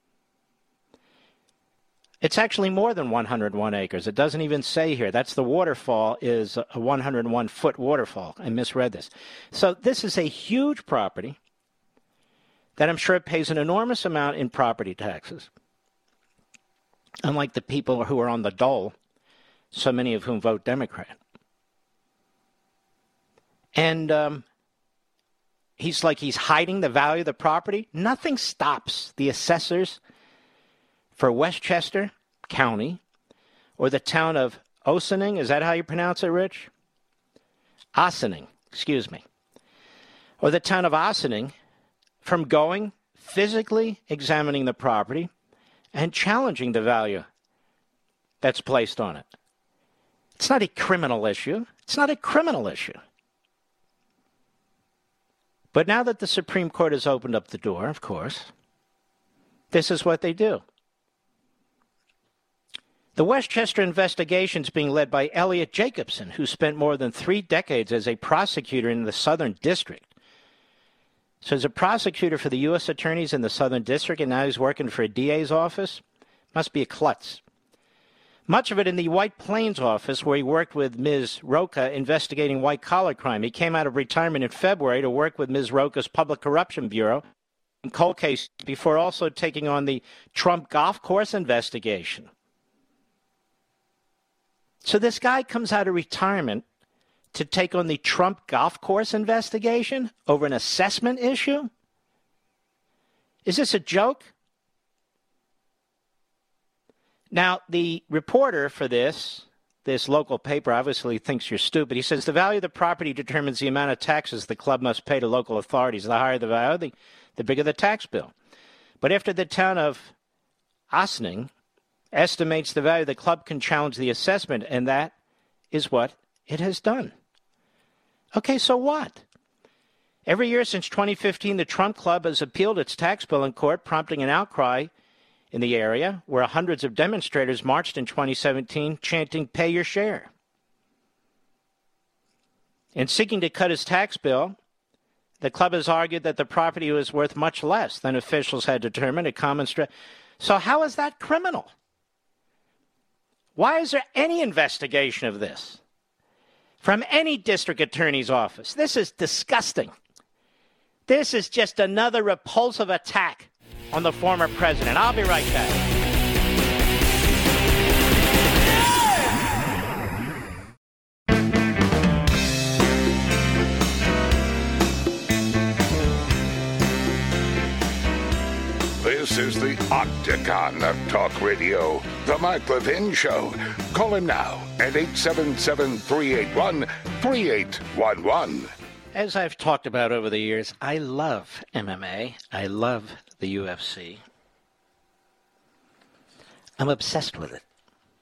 It's actually more than one hundred one acres. It doesn't even say here. That's the waterfall is a one hundred one foot waterfall. I misread this. So this is a huge property that I'm sure pays an enormous amount in property taxes. Unlike the people who are on the dole, so many of whom vote Democrat. And um, he's like he's hiding the value of the property. Nothing stops the assessors for Westchester County or the town of Ossining. Is that how you pronounce it, Rich? Ossining, excuse me. Or the town of Ossining from going, physically examining the property and challenging the value that's placed on it. It's not a criminal issue. It's not a criminal issue. But now that the Supreme Court has opened up the door, of course, this is what they do. The Westchester investigation is being led by Elliot Jacobson, who spent more than three decades as a prosecutor in the Southern District. So as a prosecutor for the U S attorneys in the Southern District, and now he's working for a D A's office, must be a klutz. Much of it in the White Plains office, where he worked with Miz Rocha investigating white-collar crime. He came out of retirement in February to work with Miz Rocha's Public Corruption Bureau in cold case before also taking on the Trump golf course investigation. So this guy comes out of retirement to take on the Trump golf course investigation over an assessment issue? Is this a joke? Now, the reporter for this, this local paper obviously thinks you're stupid. He says the value of the property determines the amount of taxes the club must pay to local authorities. The higher the value, the, the bigger the tax bill. But after the town of Ossining estimates the value, the club can challenge the assessment, and that is what it has done. Okay, so what? Every year since twenty fifteen, the Trump Club has appealed its tax bill in court, prompting an outcry in the area where hundreds of demonstrators marched in twenty seventeen chanting, "Pay your share." In seeking to cut his tax bill, the club has argued that the property was worth much less than officials had determined. A common stra- So how is that criminal? Why is there any investigation of this from any district attorney's office? This is disgusting. This is just another repulsive attack on the former president. I'll be right back. This is the Octagon of Talk Radio, the Mark Levin Show. Call him now at eight seven seven, three eight one, three eight one one. As I've talked about over the years, I love M M A. I love the U F C. I'm obsessed with it.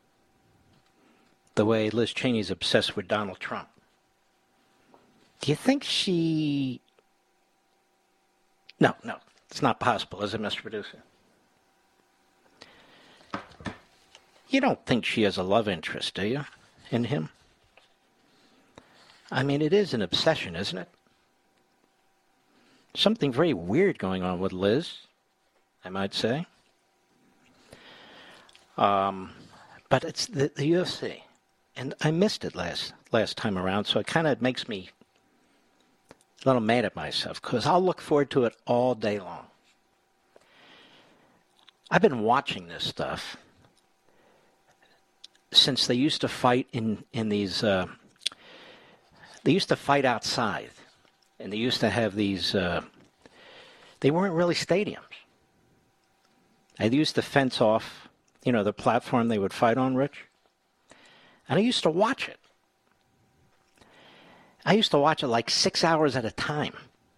The way Liz Cheney's obsessed with Donald Trump. Do you think she... No, no. It's not possible, is it, Mister Producer? You don't think she has a love interest, do you, in him? I mean, it is an obsession, isn't it? Something very weird going on with Liz, I might say. Um, but it's the, the U F C. And I missed it last last time around, so it kind of makes me a little mad at myself, because I'll look forward to it all day long. I've been watching this stuff since they used to fight in, in these, uh, they used to fight outside, and they used to have these, uh, they weren't really stadiums. They used to fence off, you know, the platform they would fight on, Rich. And I used to watch it. I used to watch it like six hours at a time.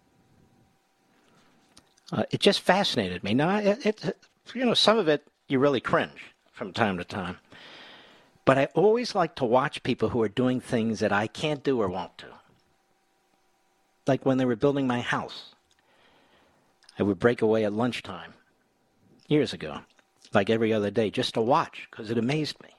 Uh, it just fascinated me. Now, it, it, you know, some of it you really cringe from time to time. But I always like to watch people who are doing things that I can't do or won't do. Like when they were building my house. I would break away at lunchtime years ago, like every other day, just to watch, because it amazed me.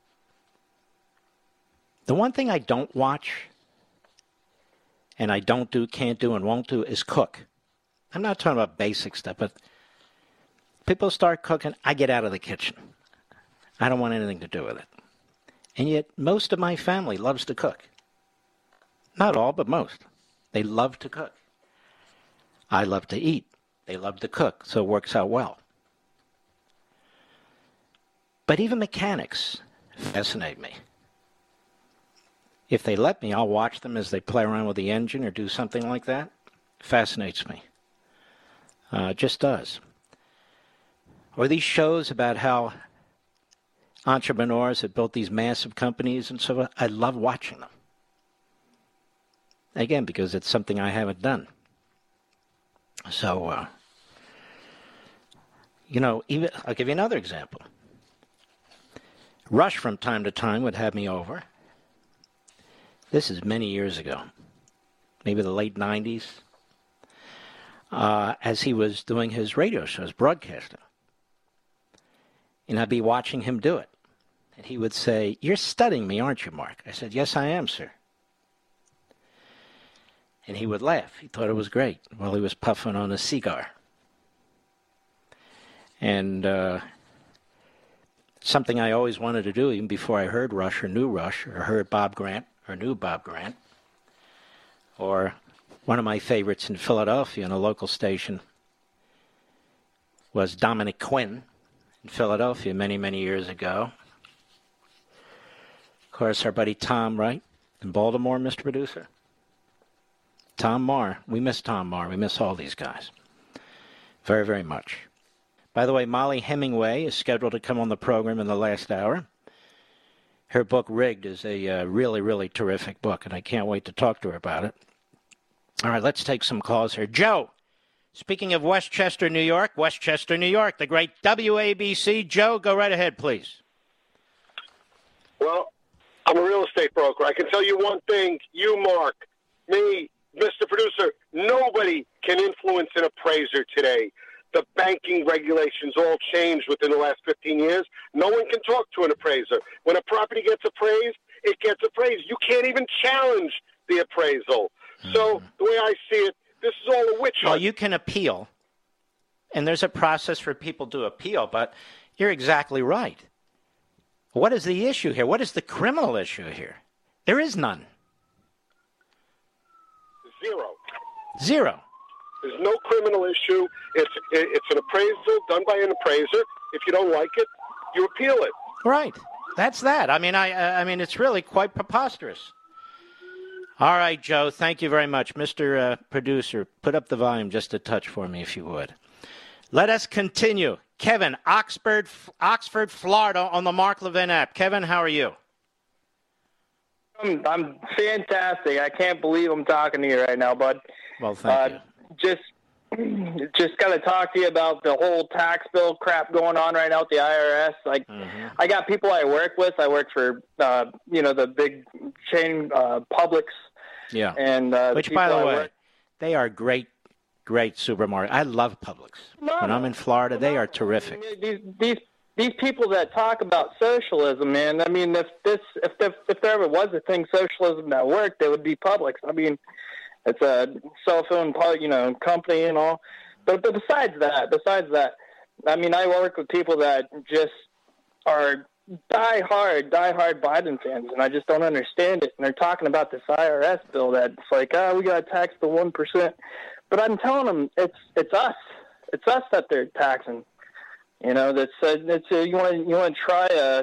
The one thing I don't watch, and I don't do, can't do, and won't do, is cook. I'm not talking about basic stuff, but people start cooking, I get out of the kitchen. I don't want anything to do with it. And yet, most of my family loves to cook. Not all, but most. They love to cook. I love to eat. They love to cook, so it works out well. But even mechanics fascinate me. If they let me, I'll watch them as they play around with the engine or do something like that. It fascinates me. Uh, it just does. Or these shows about how entrepreneurs have built these massive companies and so on. I love watching them. Again, because it's something I haven't done. So, uh, you know, even I'll give you another example. Rush from time to time would have me over. This is many years ago, maybe the late nineties, uh, as he was doing his radio shows, broadcasting. And I'd be watching him do it. And he would say, "You're studying me, aren't you, Mark?" I said, "Yes, I am, sir." And he would laugh. He thought it was great while he was puffing on a cigar. And uh, something I always wanted to do, even before I heard Rush or knew Rush or heard Bob Grant or knew Bob Grant, or one of my favorites in Philadelphia on a local station was Dominic Quinn in Philadelphia many, many years ago. Of course, our buddy Tom, right, in Baltimore, Mister Producer. Tom Marr. We miss Tom Marr. We miss all these guys very, very much. By the way, Molly Hemingway is scheduled to come on the program in the last hour. Her book, Rigged, is a uh, really, really terrific book, and I can't wait to talk to her about it. All right, let's take some calls here. Joe, speaking of Westchester, New York, Westchester, New York, the great W A B C. Joe, go right ahead, please. Well, I'm a real estate broker. I can tell you one thing. You, Mark, me, Mister Producer, nobody can influence an appraiser today. The banking regulations all changed within the last fifteen years. No one can talk to an appraiser. When a property gets appraised, it gets appraised. You can't even challenge the appraisal. Mm-hmm. So the way I see it, this is all a witch hunt. Well, you can appeal, and there's a process for people to appeal, but you're exactly right. What is the issue here? What is the criminal issue here? There is none. Zero. Zero. There's no criminal issue. It's it's an appraisal done by an appraiser. If you don't like it, you appeal it. Right. That's that. I mean, I I mean, it's really quite preposterous. All right, Joe. Thank you very much, Mister Uh, producer. Put up the volume just a touch for me, if you would. Let us continue. Kevin, Oxford, Oxford, Florida, on the Mark Levin app. Kevin, how are you? I'm, I'm fantastic. I can't believe I'm talking to you right now, bud. Well, thank uh, you. Just, just got to talk to you about the whole tax bill crap going on right now with the I R S. Like, mm-hmm. I got people I work with. I work for, uh, you know, the big chain uh, Publix. Yeah. And uh, which, the by the I way, work... they are great, great supermarket. I love Publix. No, when I'm in Florida, no, they are terrific. These, these these people that talk about socialism, man. I mean, if this, if if, if there ever was a thing, socialism that worked, it would be Publix. I mean, it's a cell phone, you know, company and all. But but besides that, besides that, I mean, I work with people that just are die hard, die hard Biden fans, and I just don't understand it. And they're talking about this I R S bill that's like, oh, we got to tax the one percent. But I'm telling them it's it's us, it's us that they're taxing. You know, that's uh, it's uh, you want to you want to try a,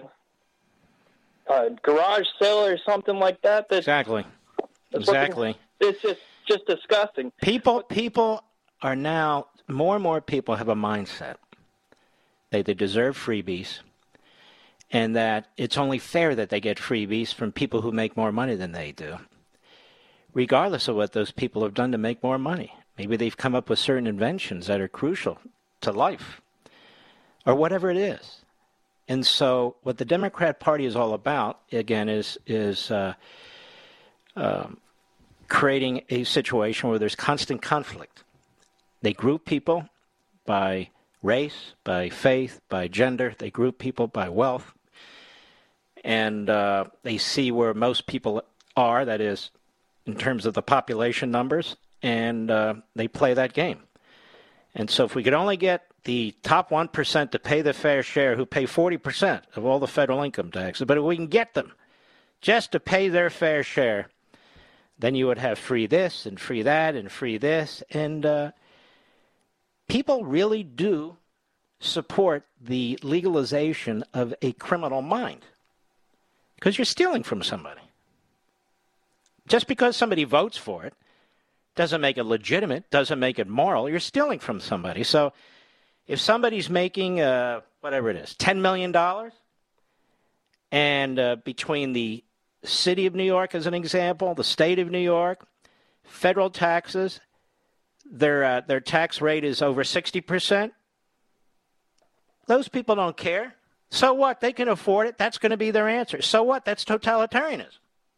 a garage sale or something like that. That's, exactly, that's exactly. It's just just disgusting. People people are now more and more people have a mindset that they deserve freebies, and that it's only fair that they get freebies from people who make more money than they do, regardless of what those people have done to make more money. Maybe they've come up with certain inventions that are crucial to life, or whatever it is. And so what the Democrat Party is all about, again, is is uh, um, creating a situation where there's constant conflict. They group people by race, by faith, by gender. They group people by wealth. And uh, they see where most people are, that is, in terms of the population numbers, and uh, they play that game. And so if we could only get the top one percent to pay the fair share, who pay forty percent of all the federal income taxes, but if we can get them just to pay their fair share, then you would have free this and free that and free this. And uh, people really do support the legalization of a criminal mind, because you're stealing from somebody. Just because somebody votes for it doesn't make it legitimate, doesn't make it moral. You're stealing from somebody. So if somebody's making, uh, whatever it is, ten million dollars, and uh, between the city of New York, as an example, the state of New York, federal taxes, their uh, their tax rate is over sixty percent, those people don't care. So what? They can afford it. That's going to be their answer. So what? That's totalitarianism.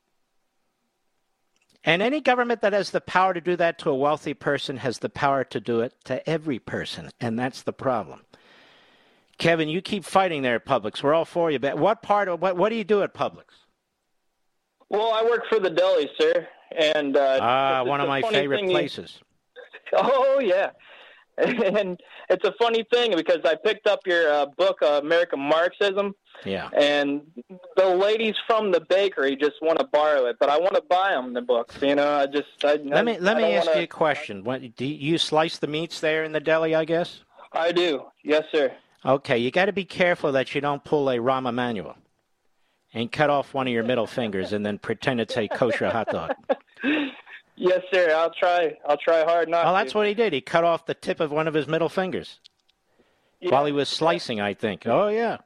And any government that has the power to do that to a wealthy person has the power to do it to every person, and that's the problem. Kevin, you keep fighting there at Publix. We're all for you. But what part of what what do you do at Publix? Well, I work for the deli, sir, and uh, ah, one of my favorite places. You, oh yeah, and it's a funny thing because I picked up your uh, book, uh, American Marxism. Yeah. And the ladies from the bakery just want to borrow it, but I want to buy them the books. You know, I just I, let me let I me ask wanna... you a question. What, do you slice the meats there in the deli? I guess. I do. Yes, sir. Okay, you got to be careful that you don't pull a Rahm Emanuel and cut off one of your middle fingers and then pretend it's a kosher hot dog. Yes, sir. I'll try. I'll try hard not. Well, to. that's what he did. He cut off the tip of one of his middle fingers yeah. while he was slicing, I think. Oh yeah.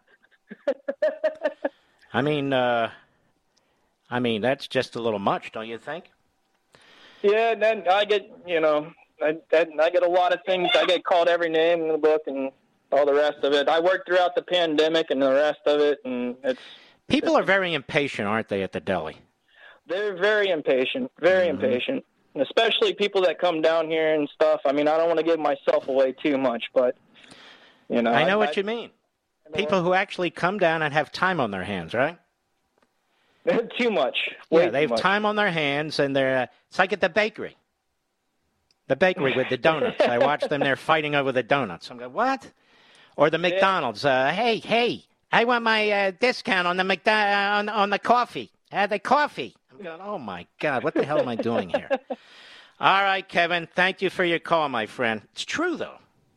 I mean, uh, I mean that's just a little much, don't you think? Yeah, and then I get, you know, I, I get a lot of things. I get called every name in the book and all the rest of it. I worked throughout the pandemic and the rest of it, and it's. People are very impatient, aren't they, at the deli? They're very impatient, very mm-hmm. impatient, especially people that come down here and stuff. I mean, I don't want to give myself away too much, but, you know. I know I, what I, you mean. People who actually come down and have time on their hands, right? Too much. Way yeah, they have much. time on their hands, and they're, uh, it's like at the bakery. The bakery with the donuts. I watch them there fighting over the donuts. I'm going, what? Or the McDonald's. Uh, hey, hey, I want my uh, discount on the McDo- uh, on, on the coffee. Uh, the coffee. I'm going, oh, my God, what the hell am I doing here? All right, Kevin, thank you for your call, my friend. It's true, though.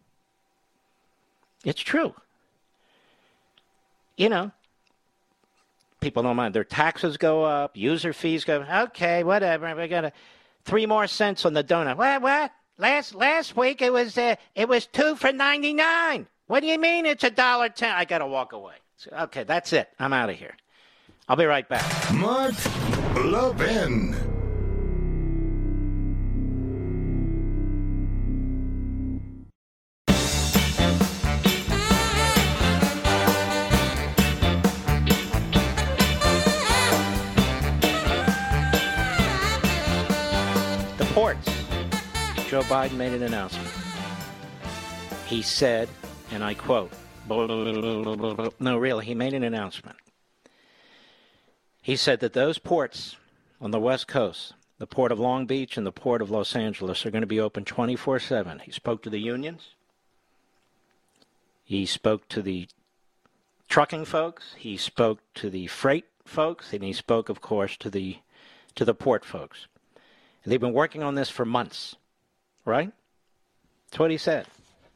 It's true. You know, people don't mind. Their taxes go up, user fees go up. Okay, whatever. We got a, three more cents on the donut. What? What? Last last week it was uh, it was two for ninety-nine. What do you mean it's a dollar ten? I got to walk away. So, okay, that's it. I'm out of here. I'll be right back. Mark Levin. Ports. Joe Biden made an announcement. He said, and I quote, no, really, he made an announcement. He said that those ports on the West Coast, the port of Long Beach and the port of Los Angeles, are going to be open twenty-four seven. He spoke to the unions. He spoke to the trucking folks. He spoke to the freight folks. And he spoke, of course, to the to the port folks. They've been working on this for months, right? That's what he said.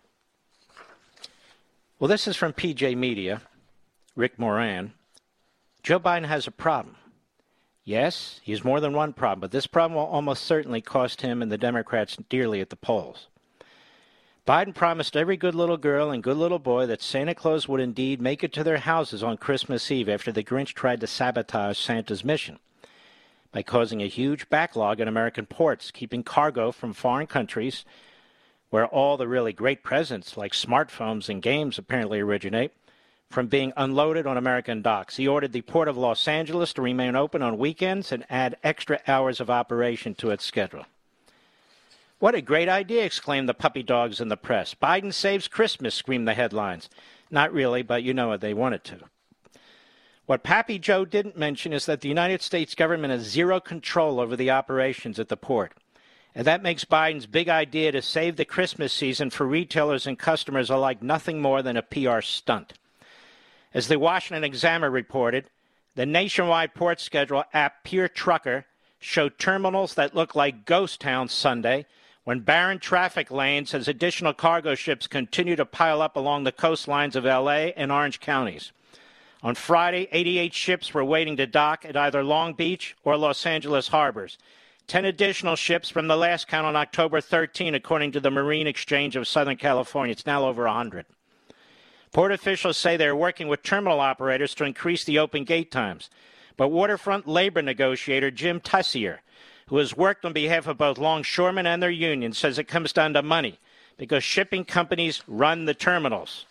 Well, this is from P J Media, Rick Moran. Joe Biden has a problem. Yes, he has more than one problem, but this problem will almost certainly cost him and the Democrats dearly at the polls. Biden promised every good little girl and good little boy that Santa Claus would indeed make it to their houses on Christmas Eve after the Grinch tried to sabotage Santa's mission by causing a huge backlog in American ports, keeping cargo from foreign countries where all the really great presents like smartphones and games apparently originate from being unloaded on American docks. He ordered the Port of Los Angeles to remain open on weekends and add extra hours of operation to its schedule. What a great idea, exclaimed the puppy dogs in the press. Biden saves Christmas, screamed the headlines. Not really, but you know what, they wanted to. What Pappy Joe didn't mention is that the United States government has zero control over the operations at the port. And that makes Biden's big idea to save the Christmas season for retailers and customers alike nothing more than a P R stunt. As the Washington Examiner reported, the nationwide port schedule app Pure Trucker showed terminals that look like ghost towns Sunday when barren traffic lanes as additional cargo ships continue to pile up along the coastlines of L A and Orange counties. On Friday, eighty-eight ships were waiting to dock at either Long Beach or Los Angeles harbors. Ten additional ships from the last count on October thirteenth, according to the Marine Exchange of Southern California. It's now over one hundred. Port officials say they're working with terminal operators to increase the open gate times. But waterfront labor negotiator Jim Tessier, who has worked on behalf of both longshoremen and their unions, says it comes down to money because shipping companies run the terminals.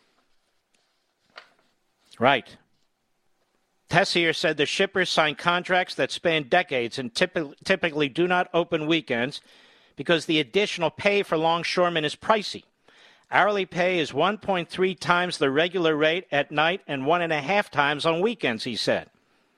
Right. Tessier said the shippers sign contracts that span decades and typ- typically do not open weekends because the additional pay for longshoremen is pricey. Hourly pay is one point three times the regular rate at night and one and a half times on weekends, he said.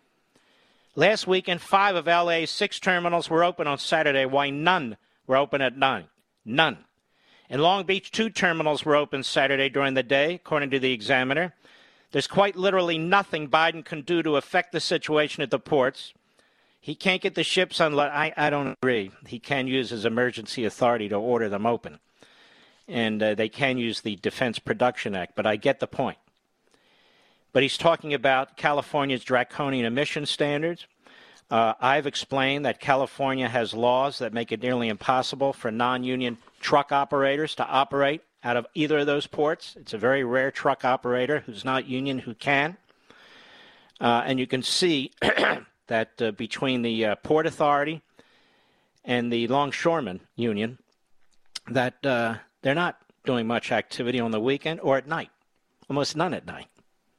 Last weekend, five of L A's six terminals were open on Saturday, while none were open at night. None. In Long Beach, two terminals were open Saturday during the day, according to the Examiner. There's quite literally nothing Biden can do to affect the situation at the ports. He can't get the ships unloaded. I, I don't agree. He can use his emergency authority to order them open. And uh, they can use the Defense Production Act, but I get the point. But he's talking about California's draconian emission standards. Uh, I've explained that California has laws that make it nearly impossible for non-union truck operators to operate out of either of those ports. It's a very rare truck operator who's not union who can. Uh, and you can see that uh, between the uh, Port Authority and the Longshoremen Union, that uh, they're not doing much activity on the weekend or at night, almost none at night.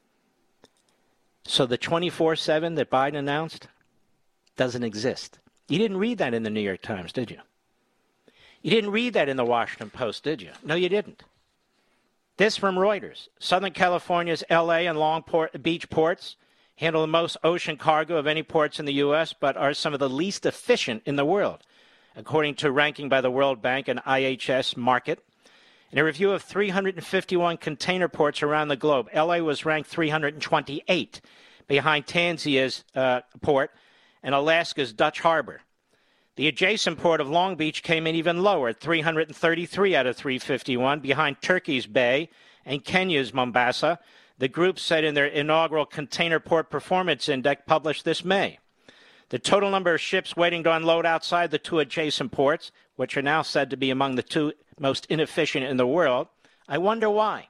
So the twenty-four seven that Biden announced doesn't exist. You didn't read that in the New York Times, did you? You didn't read that in the Washington Post, did you? No, you didn't. This from Reuters. Southern California's L A and Long Port, Beach ports handle the most ocean cargo of any ports in the U S, but are some of the least efficient in the world, according to ranking by the World Bank and I H S Markit. In a review of three hundred fifty-one container ports around the globe, L A was ranked three hundred twenty-eight, behind Tangier's uh, port and Alaska's Dutch Harbor. The adjacent port of Long Beach came in even lower, at three hundred thirty-three out of three hundred fifty-one, behind Turkey's Bay and Kenya's Mombasa, the group said in their inaugural Container Port Performance Index published this May. The total number of ships waiting to unload outside the two adjacent ports, which are now said to be among the two most inefficient in the world, I wonder why.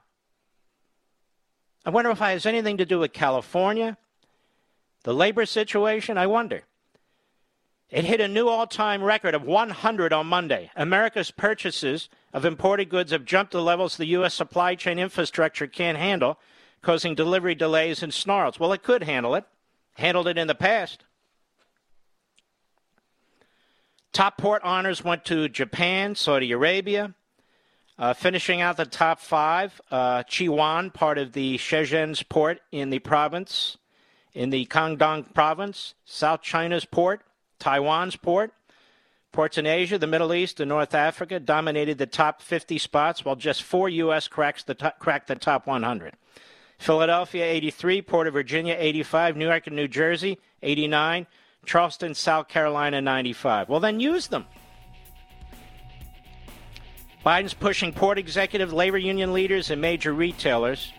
I wonder if it has anything to do with California, the labor situation. I wonder. It hit a new all-time record of one hundred on Monday. America's purchases of imported goods have jumped to levels the U S supply chain infrastructure can't handle, causing delivery delays and snarls. Well, it could handle it. Handled it in the past. Top port honors went to Japan, Saudi Arabia. Uh, finishing out the top five, uh, Chiwan, part of the Shenzhen's port in the province, in the Guangdong province, South China's port, Taiwan's port. Ports in Asia, the Middle East, and North Africa dominated the top fifty spots, while just four U S cracks the top, cracked the top one hundred. Philadelphia, eighty-three, Port of Virginia, eighty-five, New York and New Jersey, eighty-nine, Charleston, South Carolina, ninety-five. Well, then use them. Biden's pushing port executives, labor union leaders, and major retailers.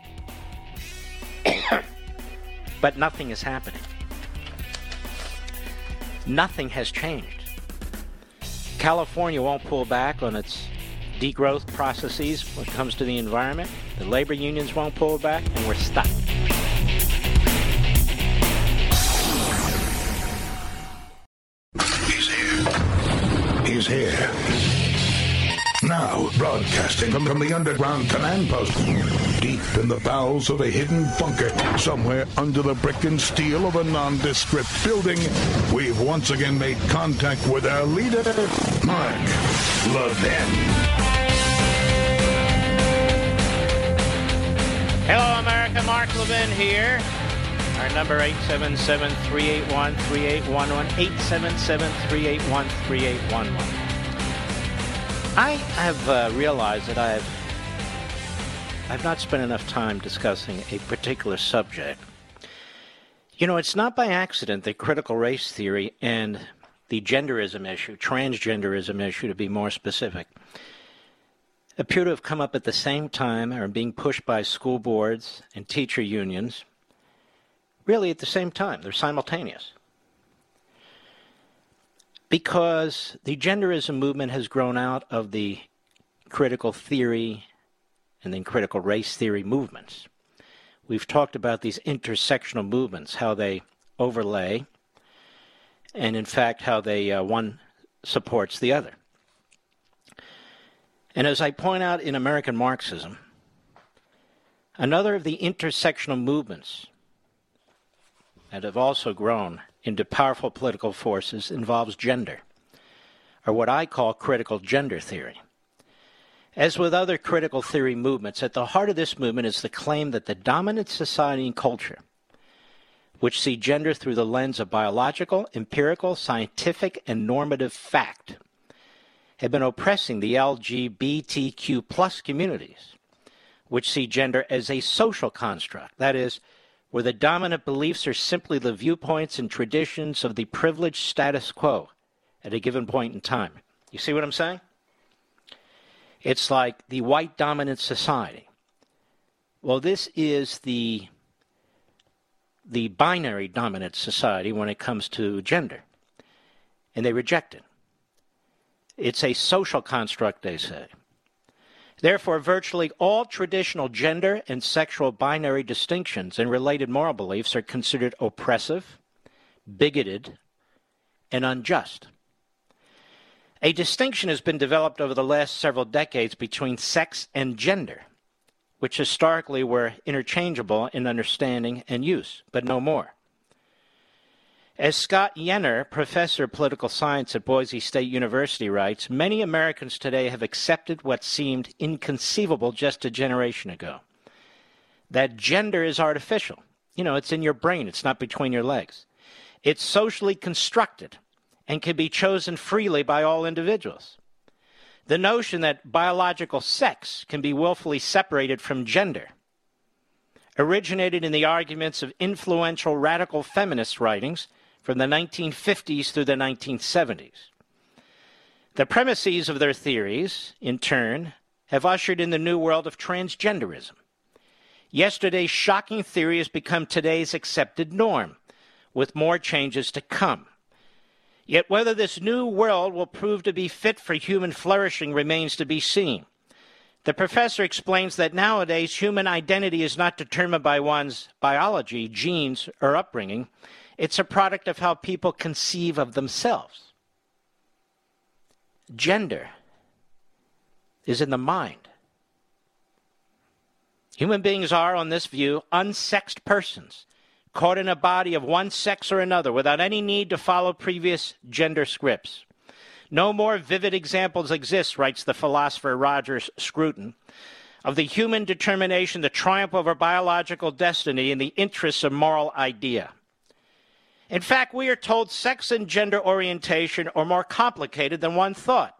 But nothing is happening. Nothing has changed. California won't pull back on its degrowth processes when it comes to the environment. The labor unions won't pull back, and we're stuck. He's here. He's here. Now, broadcasting from, from the underground command post, deep in the bowels of a hidden bunker, somewhere under the brick and steel of a nondescript building, we've once again made contact with our leader, Mark Levin. Hello, America. Mark Levin here. Our number eight seven seven, three eight one, three eight one one, eight seven seven, three eight one, three eight one one. I have uh, realized that I've I've not spent enough time discussing a particular subject. You know, it's not by accident that critical race theory and the genderism issue, transgenderism issue to be more specific, appear to have come up at the same time or are being pushed by school boards and teacher unions, really at the same time. They're simultaneous. Because the genderism movement has grown out of the critical theory and then critical race theory movements. We've talked about these intersectional movements, how they overlay, and in fact how they uh, one supports the other. And as I point out in American Marxism, another of the intersectional movements that have also grown into powerful political forces involves gender, or what I call critical gender theory. As with other critical theory movements, at the heart of this movement is the claim that the dominant society and culture, which see gender through the lens of biological, empirical, scientific, and normative fact, have been oppressing the L G B T Q plus communities, which see gender as a social construct, that is, where the dominant beliefs are simply the viewpoints and traditions of the privileged status quo at a given point in time. You see what I'm saying? It's like the white dominant society. Well, this is the, the binary dominant society when it comes to gender, and they reject it. It's a social construct, they say. Therefore, virtually all traditional gender and sexual binary distinctions and related moral beliefs are considered oppressive, bigoted, and unjust. A distinction has been developed over the last several decades between sex and gender, which historically were interchangeable in understanding and use, but no more. As Scott Yenner, professor of political science at Boise State University, writes, many Americans today have accepted what seemed inconceivable just a generation ago, that gender is artificial. You know, it's in your brain. It's not between your legs. It's socially constructed and can be chosen freely by all individuals. The notion that biological sex can be willfully separated from gender originated in the arguments of influential radical feminist writings from the nineteen fifties through the nineteen seventies. The premises of their theories, in turn, have ushered in the new world of transgenderism. Yesterday's shocking theory has become today's accepted norm, with more changes to come. Yet whether this new world will prove to be fit for human flourishing remains to be seen. The professor explains that nowadays human identity is not determined by one's biology, genes, or upbringing. It's a product of how people conceive of themselves. Gender is in the mind. Human beings are, on this view, unsexed persons, caught in a body of one sex or another without any need to follow previous gender scripts. No more vivid examples exist, writes the philosopher Roger Scruton, of the human determination, the triumph over biological destiny in the interests of moral idea. In fact, we are told sex and gender orientation are more complicated than one thought.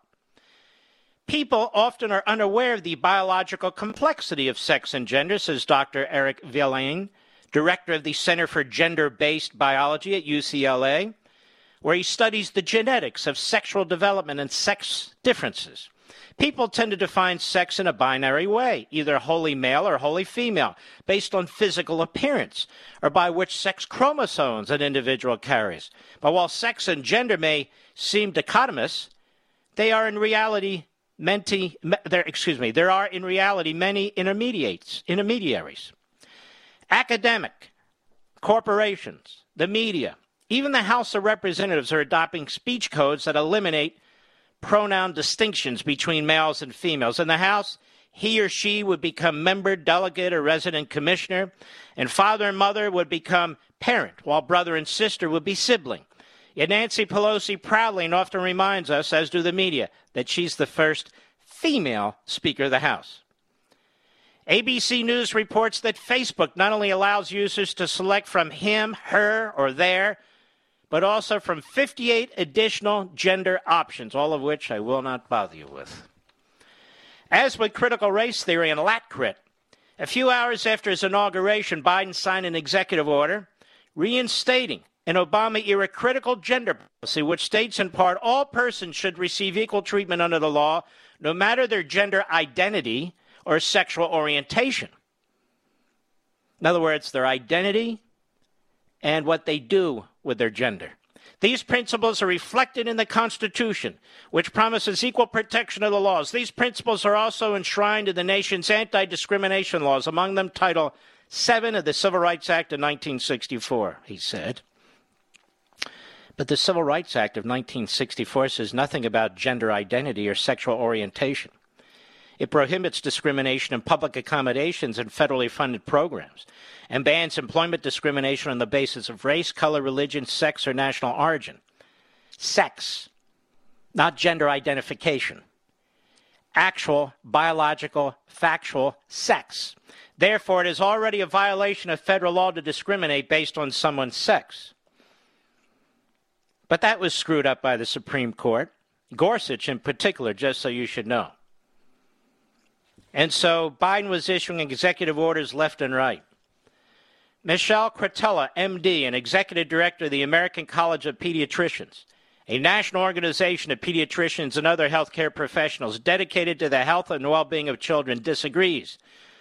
People often are unaware of the biological complexity of sex and gender, says Doctor Eric Villain, director of the Center for Gender-Based Biology at U C L A, where he studies the genetics of sexual development and sex differences. People tend to define sex in a binary way, either wholly male or wholly female, based on physical appearance, or by which sex chromosomes an individual carries. But while sex and gender may seem dichotomous, they are in reality many, there, excuse me, there are in reality many intermediates, intermediaries. Academic, corporations, the media, even the House of Representatives are adopting speech codes that eliminate pronoun distinctions between males and females. In the House, he or she would become member, delegate, or resident commissioner, and father and mother would become parent, while brother and sister would be sibling. Yet Nancy Pelosi proudly and often reminds us, as do the media, that she's the first female Speaker of the House. A B C News reports that Facebook not only allows users to select from him, her, or their, but also from fifty-eight additional gender options, all of which I will not bother you with. As with critical race theory and LatCrit, a few hours after his inauguration, Biden signed an executive order reinstating an Obama-era critical gender policy, which states in part all persons should receive equal treatment under the law, no matter their gender identity or sexual orientation. In other words, their identity and what they do with their gender. These principles are reflected in the Constitution, which promises equal protection of the laws. These principles are also enshrined in the nation's anti-discrimination laws, among them Title seven of the Civil Rights Act of nineteen sixty-four, he said. But the Civil Rights Act of nineteen sixty-four says nothing about gender identity or sexual orientation. It prohibits discrimination in public accommodations and federally funded programs, and bans employment discrimination on the basis of race, color, religion, sex, or national origin. Sex, not gender identification. actual, biological, factual sex. Therefore, it is already a violation of federal law to discriminate based on someone's sex. But that was screwed up by the Supreme Court, Gorsuch in particular, just so you should know. And so Biden was issuing executive orders left and right. Michelle Cretella, M D, an executive director of the American College of Pediatricians, a national organization of pediatricians and other healthcare professionals dedicated to the health and well-being of children, disagrees.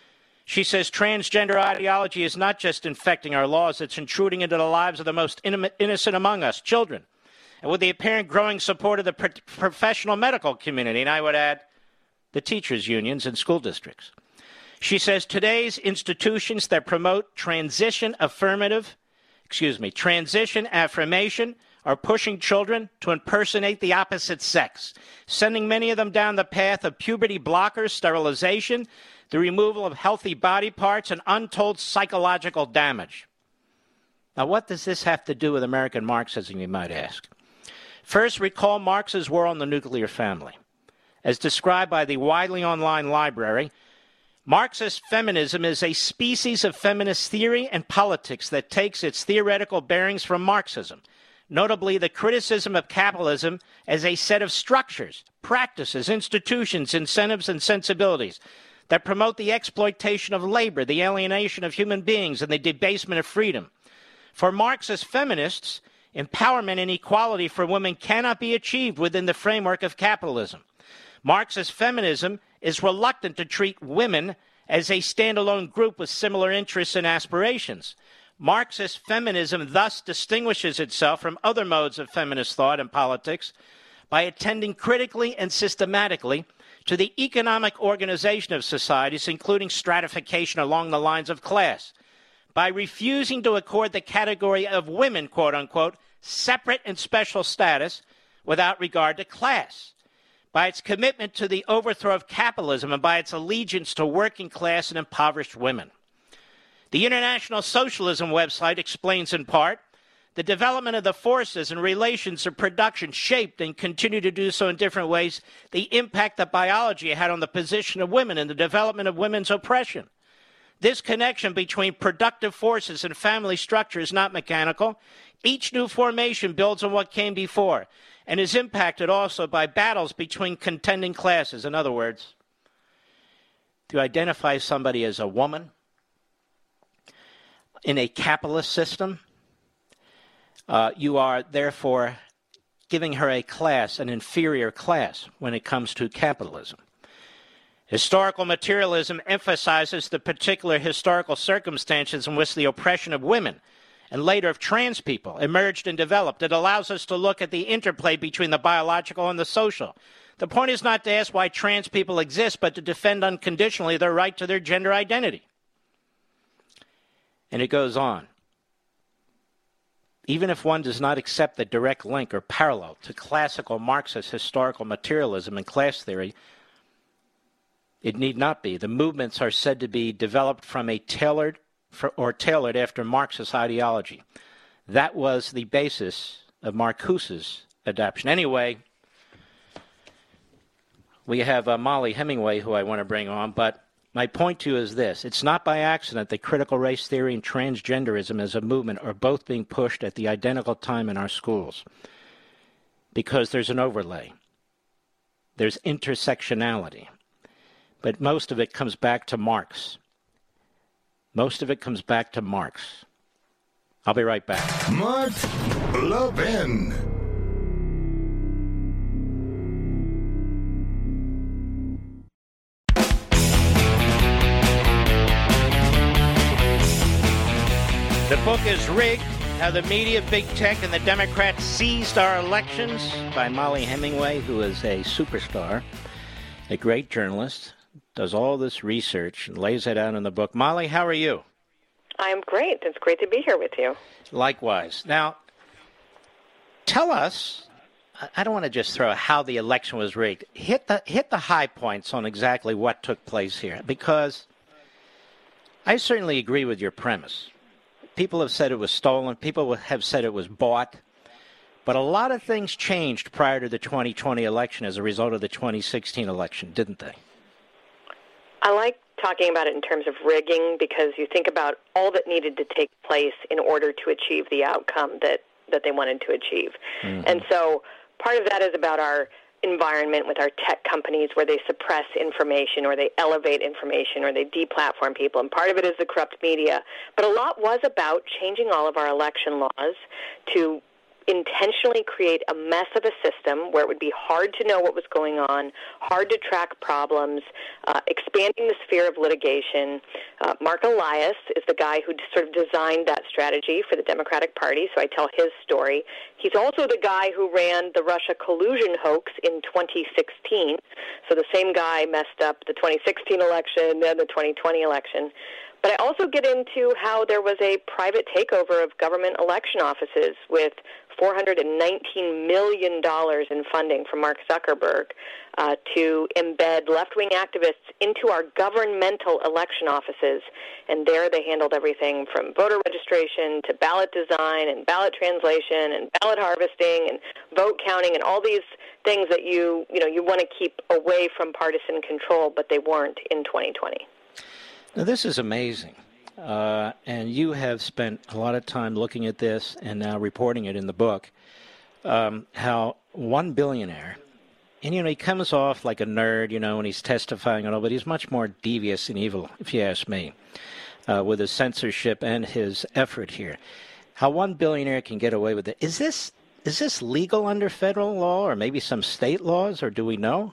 She says transgender ideology is not just infecting our laws, it's intruding into the lives of the most innocent among us, children. And with the apparent growing support of the pro- professional medical community, and I would add the teachers' unions and school districts. She says today's institutions that promote transition affirmative, excuse me, transition affirmation are pushing children to impersonate the opposite sex, sending many of them down the path of puberty blockers, sterilization, the removal of healthy body parts, and untold psychological damage. Now, what does this have to do with American Marxism, you might ask? First, recall Marx's war on the nuclear family. As described by the widely online library, Marxist feminism is a species of feminist theory and politics that takes its theoretical bearings from Marxism, notably the criticism of capitalism as a set of structures, practices, institutions, incentives, and sensibilities that promote the exploitation of labor, the alienation of human beings, and the debasement of freedom. For Marxist feminists, empowerment and equality for women cannot be achieved within the framework of capitalism. Marxist feminism is reluctant to treat women as a standalone group with similar interests and aspirations. Marxist feminism thus distinguishes itself from other modes of feminist thought and politics by attending critically and systematically to the economic organization of societies, including stratification along the lines of class, by refusing to accord the category of women, quote-unquote, separate and special status without regard to class, by its commitment to the overthrow of capitalism, and by its allegiance to working class and impoverished women. The International Socialism website explains in part the development of the forces and relations of production shaped and continue to do so in different ways the impact that biology had on the position of women and the development of women's oppression. This connection between productive forces and family structure is not mechanical. Each new formation builds on what came before and is impacted also by battles between contending classes. In other words, to identify somebody as a woman in a capitalist system, uh, you are therefore giving her a class, an inferior class, when it comes to capitalism. Historical materialism emphasizes the particular historical circumstances in which the oppression of women and later of trans people emerged and developed. It allows us to look at the interplay between the biological and the social. The point is not to ask why trans people exist, but to defend unconditionally their right to their gender identity. And it goes on. Even if one does not accept the direct link or parallel to classical Marxist historical materialism and class theory, it need not be. The movements are said to be developed from a tailored for, or tailored after Marxist ideology. That was the basis of Marcuse's adoption. Anyway, we have uh, Molly Hemingway, who I want to bring on, but my point to you is this. It's not by accident that critical race theory and transgenderism as a movement are both being pushed at the identical time in our schools, because there's an overlay. There's intersectionality. But most of it comes back to Marx. Most of it comes back to Marx. I'll be right back. Mark Levin. The book is Rigged, How the Media, Big Tech, and the Democrats Seized Our Elections, by Molly Hemingway, who is a superstar, a great journalist, does all this research and lays it out in the book. Molly, how are you? I'm great. It's great to be here with you. Likewise. Now, tell us, I don't want to just throw how the election was rigged. Hit the hit the high points on exactly what took place here, because I certainly agree with your premise. People have said it was stolen. People have said it was bought. But a lot of things changed prior to the twenty twenty election as a result of the twenty sixteen election, didn't they? I like talking about it in terms of rigging because you think about all that needed to take place in order to achieve the outcome that, that they wanted to achieve. Mm-hmm. And so part of that is about our environment with our tech companies where they suppress information or they elevate information or they deplatform people. And part of it is the corrupt media. But a lot was about changing all of our election laws to intentionally create a mess of a system where it would be hard to know what was going on, hard to track problems, uh, expanding the sphere of litigation. Uh, Mark Elias is the guy who sort of designed that strategy for the Democratic Party, so I tell his story. He's also the guy who ran the Russia collusion hoax in twenty sixteen, so the same guy messed up the twenty sixteen election and the twenty twenty election. But I also get into how there was a private takeover of government election offices with four hundred nineteen million dollars in funding from Mark Zuckerberg uh, to embed left-wing activists into our governmental election offices. And there they handled everything from voter registration to ballot design and ballot translation and ballot harvesting and vote counting and all these things that you, you know, you want to keep away from partisan control, but they weren't in twenty twenty. Now, this is amazing, uh, and you have spent a lot of time looking at this and now reporting it in the book, um, how one billionaire, and, you know, he comes off like a nerd, you know, when he's testifying and all, but he's much more devious and evil, if you ask me, uh, with his censorship and his effort here. How one billionaire can get away with it. Is this, is this legal under federal law or maybe some state laws, or do we know?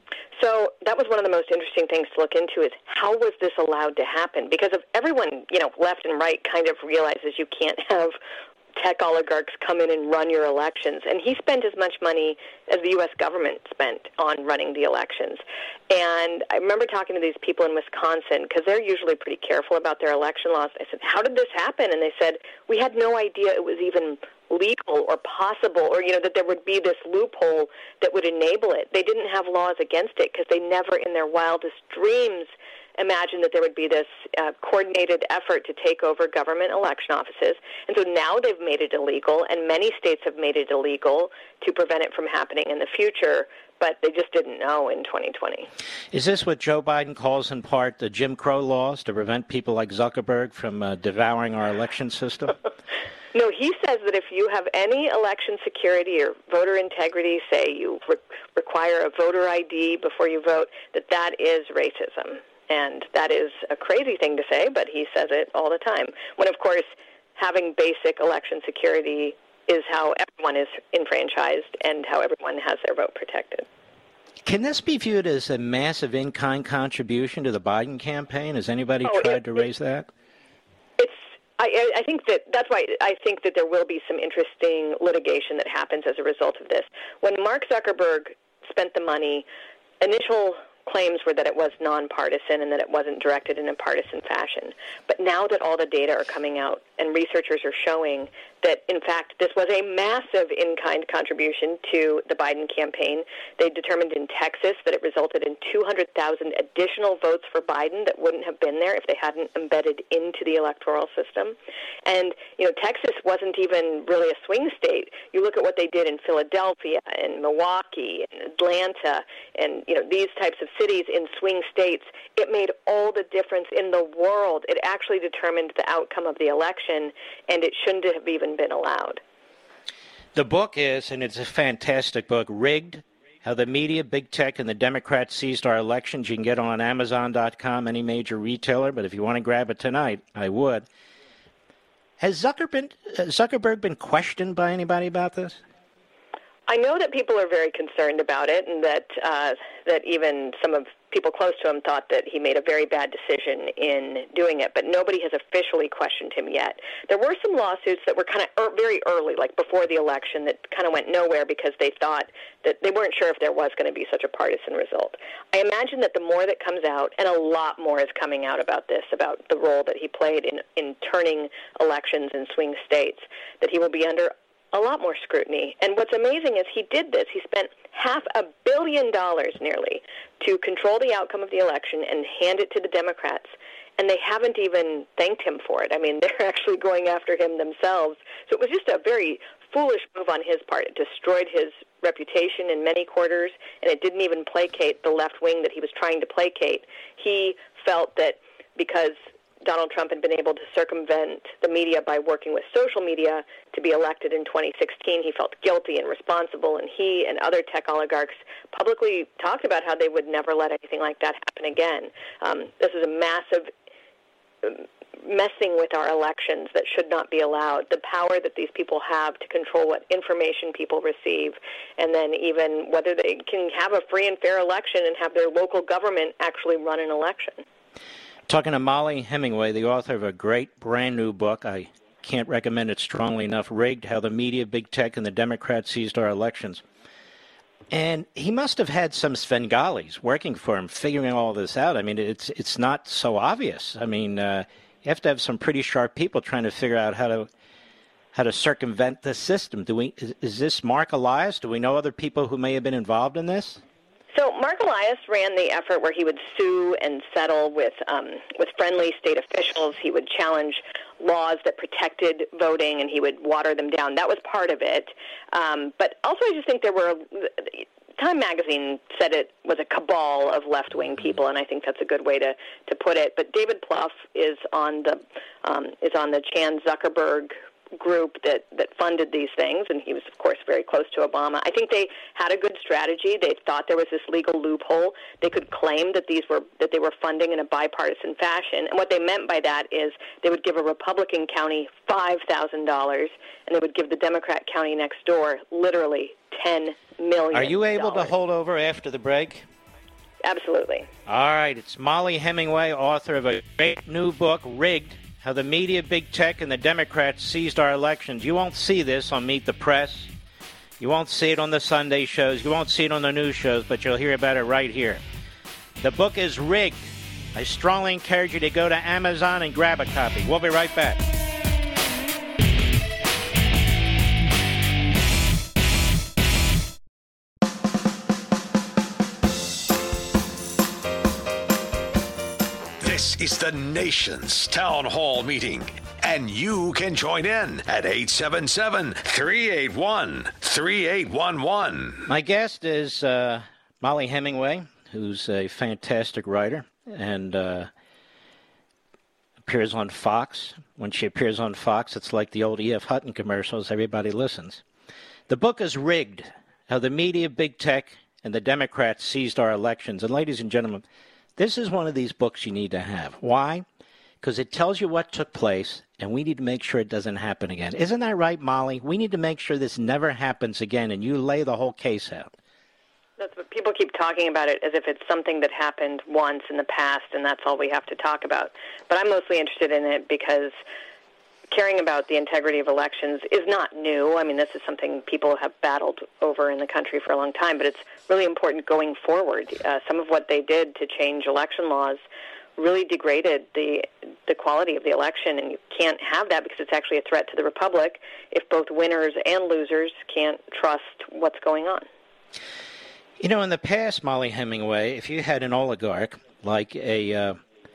So that was one of the most interesting things to look into is how was this allowed to happen? Because if everyone, you know, left and right kind of realizes you can't have tech oligarchs come in and run your elections. And he spent as much money as the U S government spent on running the elections. And I remember talking to these people in Wisconsin because they're usually pretty careful about their election laws. I said, how did this happen? And they said, we had no idea it was even legal or possible, or, you know, that there would be this loophole that would enable it. They didn't have laws against it because they never in their wildest dreams imagined that there would be this uh, coordinated effort to take over government election offices. And so now they've made it illegal, and many states have made it illegal to prevent it from happening in the future, but they just didn't know in twenty twenty. Is this what Joe Biden calls in part the Jim Crow laws to prevent people like Zuckerberg from uh, devouring our election system? No, he says that if you have any election security or voter integrity, say you re- require a voter I D before you vote, that that is racism. And that is a crazy thing to say, but he says it all the time. When, of course, having basic election security is how everyone is enfranchised and how everyone has their vote protected. Can this be viewed as a massive in-kind contribution to the Biden campaign? Has anybody oh, tried it, to raise that? It's. I, I think that that's why I think that there will be some interesting litigation that happens as a result of this. When Mark Zuckerberg spent the money, initial claims were that it was nonpartisan and that it wasn't directed in a partisan fashion. But now that all the data are coming out and researchers are showing that, in fact, this was a massive in-kind contribution to the Biden campaign. They determined in Texas that it resulted in two hundred thousand additional votes for Biden that wouldn't have been there if they hadn't embedded into the electoral system. And, you know, Texas wasn't even really a swing state. You look at what they did in Philadelphia and Milwaukee and Atlanta and, you know, these types of cities in swing states. It made all the difference in the world. It actually determined the outcome of the election, and it shouldn't have even been allowed. The book is, and it's a fantastic book, Rigged, How the Media, Big Tech, and the Democrats Seized Our Elections. You can get it on Amazon dot com, any major retailer, but if you want to grab it tonight, I would. Has Zuckerberg, uh, Zuckerberg been questioned by anybody about this? I know that people are very concerned about it, and that uh, that even some of people close to him thought that he made a very bad decision in doing it, but nobody has officially questioned him yet. There were some lawsuits that were kind of er- very early, like before the election, that kind of went nowhere because they thought that they weren't sure if there was going to be such a partisan result. I imagine that the more that comes out, and a lot more is coming out about this, about the role that he played in, in turning elections in swing states, that he will be under a lot more scrutiny. And what's amazing is he did this. He spent half a billion dollars nearly to control the outcome of the election and hand it to the Democrats. And they haven't even thanked him for it. I mean, they're actually going after him themselves. So it was just a very foolish move on his part. It destroyed his reputation in many quarters, and it didn't even placate the left wing that he was trying to placate. He felt that because Donald Trump had been able to circumvent the media by working with social media to be elected in twenty sixteen, he felt guilty and responsible, and he and other tech oligarchs publicly talked about how they would never let anything like that happen again. Um, this is a massive messing with our elections that should not be allowed. The power that these people have to control what information people receive, and then even whether they can have a free and fair election and have their local government actually run an election. Talking to Mollie Hemingway, the author of a great brand new book. I can't recommend it strongly enough, Rigged, How the Media, Big Tech, and the Democrats Seized Our Elections. And he must have had some Svengalis working for him, figuring all this out. I mean, it's it's not so obvious. I mean, uh, you have to have some pretty sharp people trying to figure out how to how to circumvent the system. Do we? Is, is this Mark Elias? Do we know other people who may have been involved in this? So Mark Elias ran the effort where he would sue and settle with um, with friendly state officials. He would challenge laws that protected voting, and he would water them down. That was part of it. Um, but also I just think there were – Time Magazine said it was a cabal of left-wing people, and I think that's a good way to, to put it. But David Plouffe is on the um, is on the Chan Zuckerberg group that, that funded these things, and he was, of course, very close to Obama. I think they had a good strategy. They thought there was this legal loophole. They could claim that these were that they were funding in a bipartisan fashion, and what they meant by that is they would give a Republican county five thousand dollars, and they would give the Democrat county next door literally ten million dollars. Are you able to hold over after the break? Absolutely. All right. It's Mollie Hemingway, author of a great new book, Rigged, How the Media, Big Tech, and the Democrats Seized Our Elections. You won't see this on Meet the Press. You won't see it on the Sunday shows. You won't see it on the news shows, but you'll hear about it right here. The book is Rigged. I strongly encourage you to go to Amazon and grab a copy. We'll be right back. This is the nation's town hall meeting, and you can join in at eight seven seven, three eight one, three eight one one. My guest is uh, Mollie Hemingway, who's a fantastic writer and uh, appears on Fox. When she appears on Fox, it's like the old E F Hutton commercials. Everybody listens. The book is Rigged, How the Media, Big Tech, and the Democrats Seized Our Elections. And ladies and gentlemen, this is one of these books you need to have. Why? Because it tells you what took place, and we need to make sure it doesn't happen again. Isn't that right, Mollie? We need to make sure this never happens again, and you lay the whole case out. That's what people keep talking about it as if it's something that happened once in the past, and that's all we have to talk about. But I'm mostly interested in it because caring about the integrity of elections is not new. I mean, this is something people have battled over in the country for a long time, but it's really important going forward. Uh, some of what they did to change election laws really degraded the the quality of the election, and you can't have that because it's actually a threat to the republic if both winners and losers can't trust what's going on. You know, in the past, Mollie Hemingway, if you had an oligarch like a uh,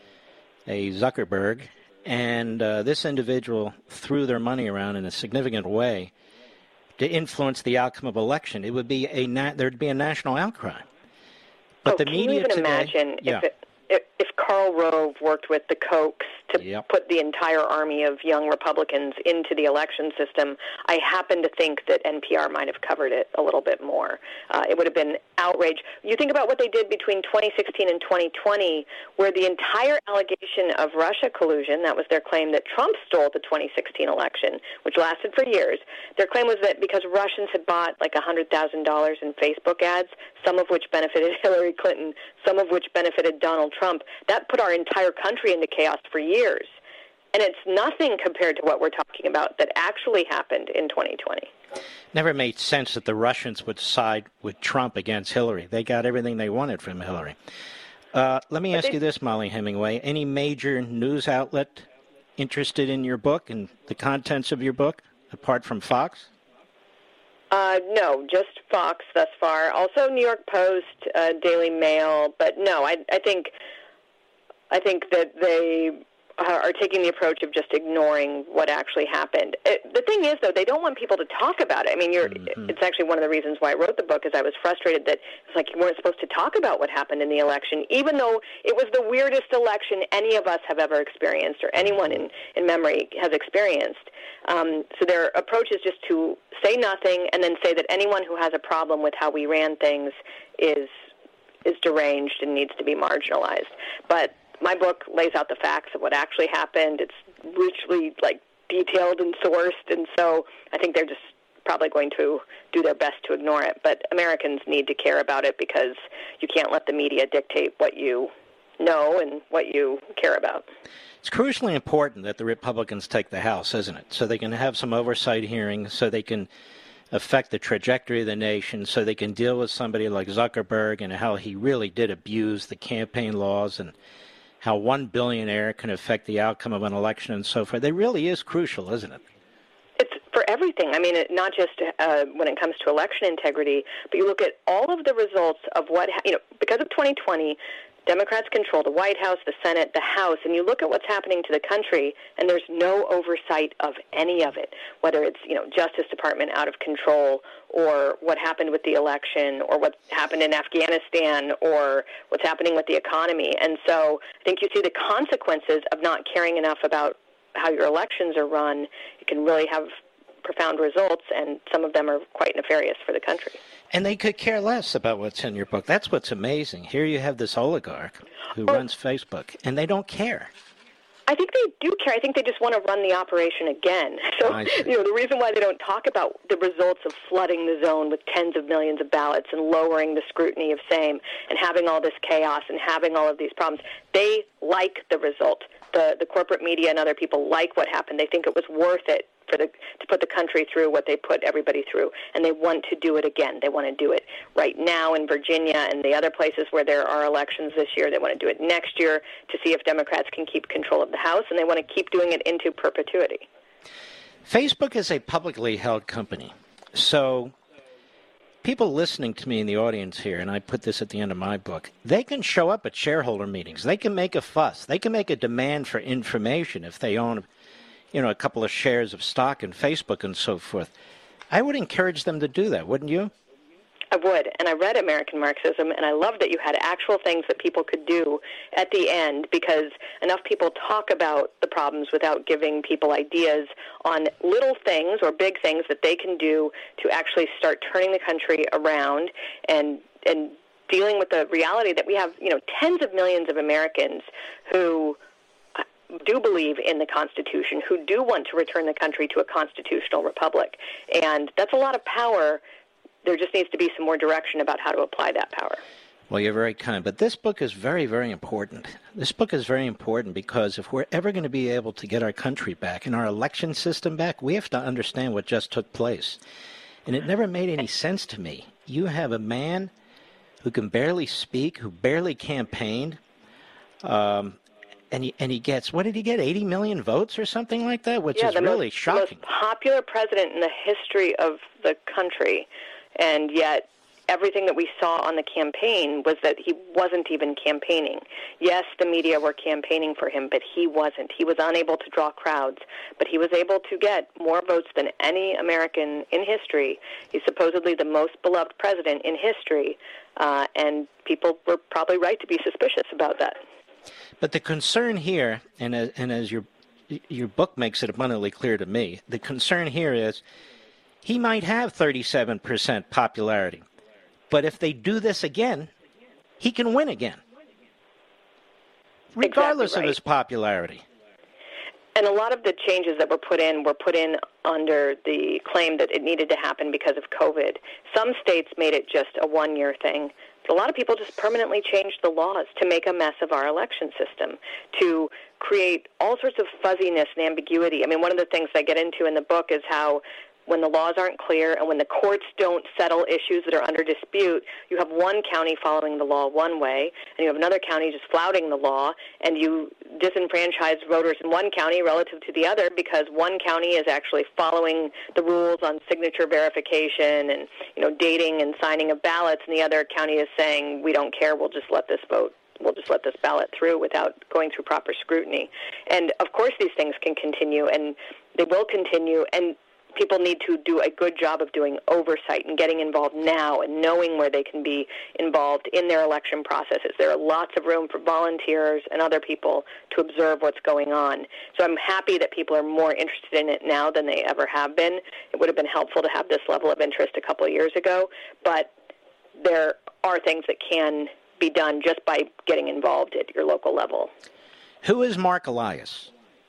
a Zuckerberg, and uh, this individual threw their money around in a significant way to influence the outcome of election, it would be a na- there'd be a national outcry. But oh, the can media you even today, imagine yeah. if, it, if if Karl Rove worked with the Kochs to yep. put the entire army of young Republicans into the election system? I happen to think that N P R might have covered it a little bit more. Uh, it would have been outrage. You think about what they did between twenty sixteen and twenty twenty, where the entire allegation of Russia collusion, that was their claim that Trump stole the twenty sixteen election, which lasted for years. Their claim was that because Russians had bought like one hundred thousand dollars in Facebook ads, some of which benefited Hillary Clinton, some of which benefited Donald Trump, that put our entire country into chaos for years. And it's nothing compared to what we're talking about that actually happened in twenty twenty. Never made sense that the Russians would side with Trump against Hillary. They got everything they wanted from Hillary. Uh, let me But ask they- you this, Mollie Hemingway. Any major news outlet interested in your book and the contents of your book, apart from Fox? Uh, no, just Fox thus far. Also New York Post, uh, Daily Mail, but no, I, I think I think that they are taking the approach of just ignoring what actually happened. It, the thing is, though, they don't want people to talk about it. I mean, you're, mm-hmm. it's actually one of the reasons why I wrote the book, is I was frustrated that it's like you weren't supposed to talk about what happened in the election, even though it was the weirdest election any of us have ever experienced or anyone in, in memory has experienced. Um, so their approach is just to say nothing and then say that anyone who has a problem with how we ran things is is deranged and needs to be marginalized. But my book lays out the facts of what actually happened. It's richly, like, detailed and sourced, and so I think they're just probably going to do their best to ignore it. But Americans need to care about it because you can't let the media dictate what you know and what you care about. It's crucially important that the Republicans take the House, isn't it? So they can have some oversight hearings, so they can affect the trajectory of the nation, so they can deal with somebody like Zuckerberg and how he really did abuse the campaign laws and how one billionaire can affect the outcome of an election and so forth. It really is crucial, isn't it? It's for everything. I mean, it, not just uh, when it comes to election integrity, but you look at all of the results of what, ha- you know, because of twenty twenty, Democrats control the White House, the Senate, the House, and you look at what's happening to the country, and there's no oversight of any of it, whether it's, you know, Justice Department out of control, or what happened with the election, or what happened in Afghanistan, or what's happening with the economy. And so I think you see the consequences of not caring enough about how your elections are run. It can really have profound results, and some of them are quite nefarious for the country. And they could care less about what's in your book. That's what's amazing. Here you have this oligarch who oh, runs Facebook, and they don't care. I think they do care. I think they just want to run the operation again. So, you know, the reason why they don't talk about the results of flooding the zone with tens of millions of ballots and lowering the scrutiny of same and having all this chaos and having all of these problems, they like the result. The, the corporate media and other people like what happened. They think it was worth it for the to put the country through what they put everybody through, and they want to do it again. They want to do it right now in Virginia and the other places where there are elections this year. They want to do it next year to see if Democrats can keep control of the House, and they want to keep doing it into perpetuity. Facebook is a publicly held company, so people listening to me in the audience here, and I put this at the end of my book, they can show up at shareholder meetings. They can make a fuss. They can make a demand for information if they own, you know, a couple of shares of stock in Facebook and so forth. I would encourage them to do that, wouldn't you? I would, and I read American Marxism, and I love that you had actual things that people could do at the end, because enough people talk about the problems without giving people ideas on little things or big things that they can do to actually start turning the country around and and dealing with the reality that we have, you know, tens of millions of Americans who do believe in the Constitution, who do want to return the country to a constitutional republic. And that's a lot of power. There just needs to be some more direction about how to apply that power. Well, you're very kind. But this book is very, very important. This book is very important because if we're ever going to be able to get our country back and our election system back, we have to understand what just took place. And it never made any sense to me. You have a man who can barely speak, who barely campaigned, um, and he, and he gets, what did he get, eighty million votes or something like that, which yeah, is the really most, shocking. The most popular president in the history of the country. And yet everything that we saw on the campaign was that he wasn't even campaigning. Yes, the media were campaigning for him, but he wasn't. He was unable to draw crowds, but he was able to get more votes than any American in history. He's supposedly the most beloved president in history, uh, and people were probably right to be suspicious about that. But the concern here, and as, and as your your book makes it abundantly clear to me, the concern here is he might have thirty-seven percent popularity, but if they do this again, he can win again, regardless exactly right. of his popularity. And a lot of the changes that were put in were put in under the claim that it needed to happen because of COVID. Some states made it just a one-year thing. But a lot of people just permanently changed the laws to make a mess of our election system, to create all sorts of fuzziness and ambiguity. I mean, one of the things I get into in the book is how when the laws aren't clear and when the courts don't settle issues that are under dispute, you have one county following the law one way, and you have another county just flouting the law, and you disenfranchise voters in one county relative to the other because one county is actually following the rules on signature verification and, you know, dating and signing of ballots, and the other county is saying, we don't care, we'll just let this vote, we'll we'll just let this ballot through without going through proper scrutiny. And, of course, these things can continue, and they will continue, and people need to do a good job of doing oversight and getting involved now and knowing where they can be involved in their election processes. There are lots of room for volunteers and other people to observe what's going on. So I'm happy that people are more interested in it now than they ever have been. It would have been helpful to have this level of interest a couple of years ago, but there are things that can be done just by getting involved at your local level. Who is Mark Elias?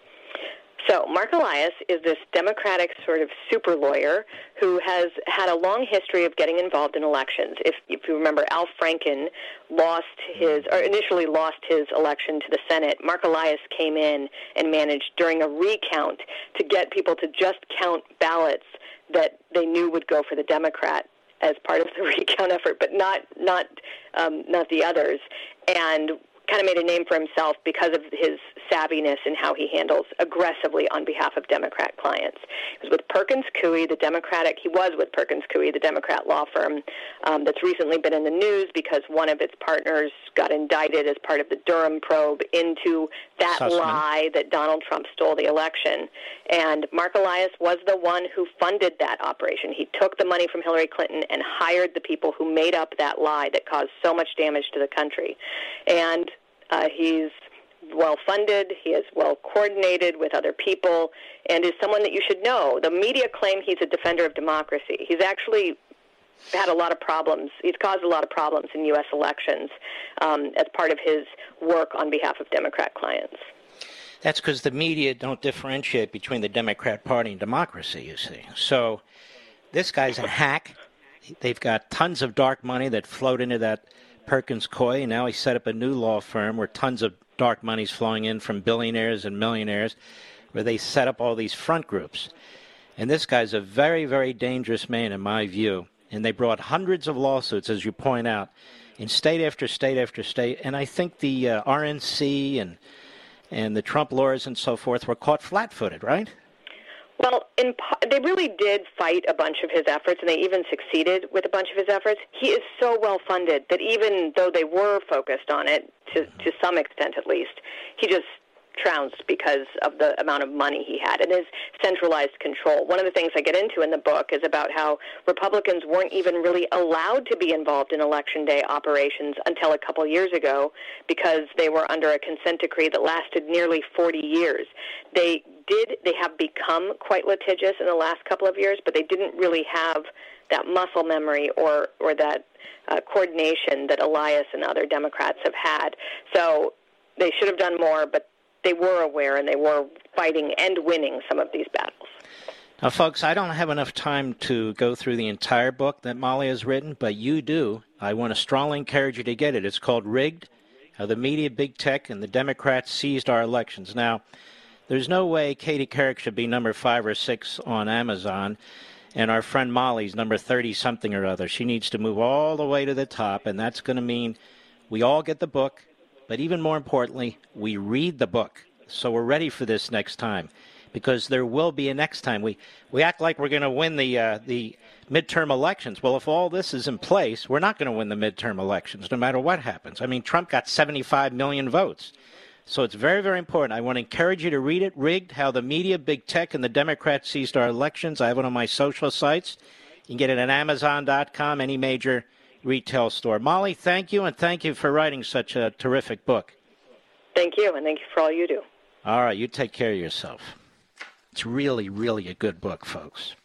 So Mark Elias is this Democratic sort of super lawyer who has had a long history of getting involved in elections. If, if you remember, Al Franken lost his, or initially lost his election to the Senate. Mark Elias came in and managed during a recount to get people to just count ballots that they knew would go for the Democrat as part of the recount effort, but not not um, not the others. And kind of made a name for himself because of his savviness and how he handles aggressively on behalf of Democrat clients. He was with Perkins Coie, the Democratic, he was with Perkins Coie, the Democrat law firm um, that's recently been in the news because one of its partners got indicted as part of the Durham probe into that Sussman. lie that Donald Trump stole the election. And Mark Elias was the one who funded that operation. He took the money from Hillary Clinton and hired the people who made up that lie that caused so much damage to the country. And Uh, he's well-funded, he is well-coordinated with other people, and is someone that you should know. The media claim he's a defender of democracy. He's actually had a lot of problems. He's caused a lot of problems in U S elections um, as part of his work on behalf of Democrat clients. That's because the media don't differentiate between the Democrat Party and democracy, you see. So this guy's a hack. They've got tons of dark money that flowed into that Perkins Coie, and now he set up a new law firm where tons of dark money's flowing in from billionaires and millionaires, where they set up all these front groups. And this guy's a very, very dangerous man in my view. And they brought hundreds of lawsuits, as you point out, in state after state after state. And I think the uh, R N C and and the Trump lawyers and so forth were caught flat-footed, right? Well, in, they really did fight a bunch of his efforts, and they even succeeded with a bunch of his efforts. He is so well-funded that even though they were focused on it, to, to some extent at least, he just trounced because of the amount of money he had and his centralized control. One of the things I get into in the book is about how Republicans weren't even really allowed to be involved in Election Day operations until a couple years ago because they were under a consent decree that lasted nearly forty years. They did, they have become quite litigious in the last couple of years, but they didn't really have that muscle memory or, or that uh, coordination that Elias and other Democrats have had. So they should have done more, but they were aware and they were fighting and winning some of these battles. Now, folks, I don't have enough time to go through the entire book that Molly has written, but you do. I want to strongly encourage you to get it. It's called Rigged, How the Media, Big Tech, and the Democrats Seized Our Elections. Now, there's no way Katie Couric should be number five or six on Amazon, and our friend Molly's number thirty-something or other. She needs to move all the way to the top, and that's going to mean we all get the book, but even more importantly, we read the book. So we're ready for this next time, because there will be a next time. We we act like we're going to win the uh, the midterm elections. Well, if all this is in place, we're not going to win the midterm elections, no matter what happens. I mean, Trump got seventy-five million votes. So it's very, very important. I want to encourage you to read it, Rigged, How the Media, Big Tech, and the Democrats Seized Our Elections. I have it on my social sites. You can get it at Amazon dot com, any major retail store. Molly, thank you, and thank you for writing such a terrific book. Thank you, and thank you for all you do. All right, you take care of yourself. It's really, really a good book, folks.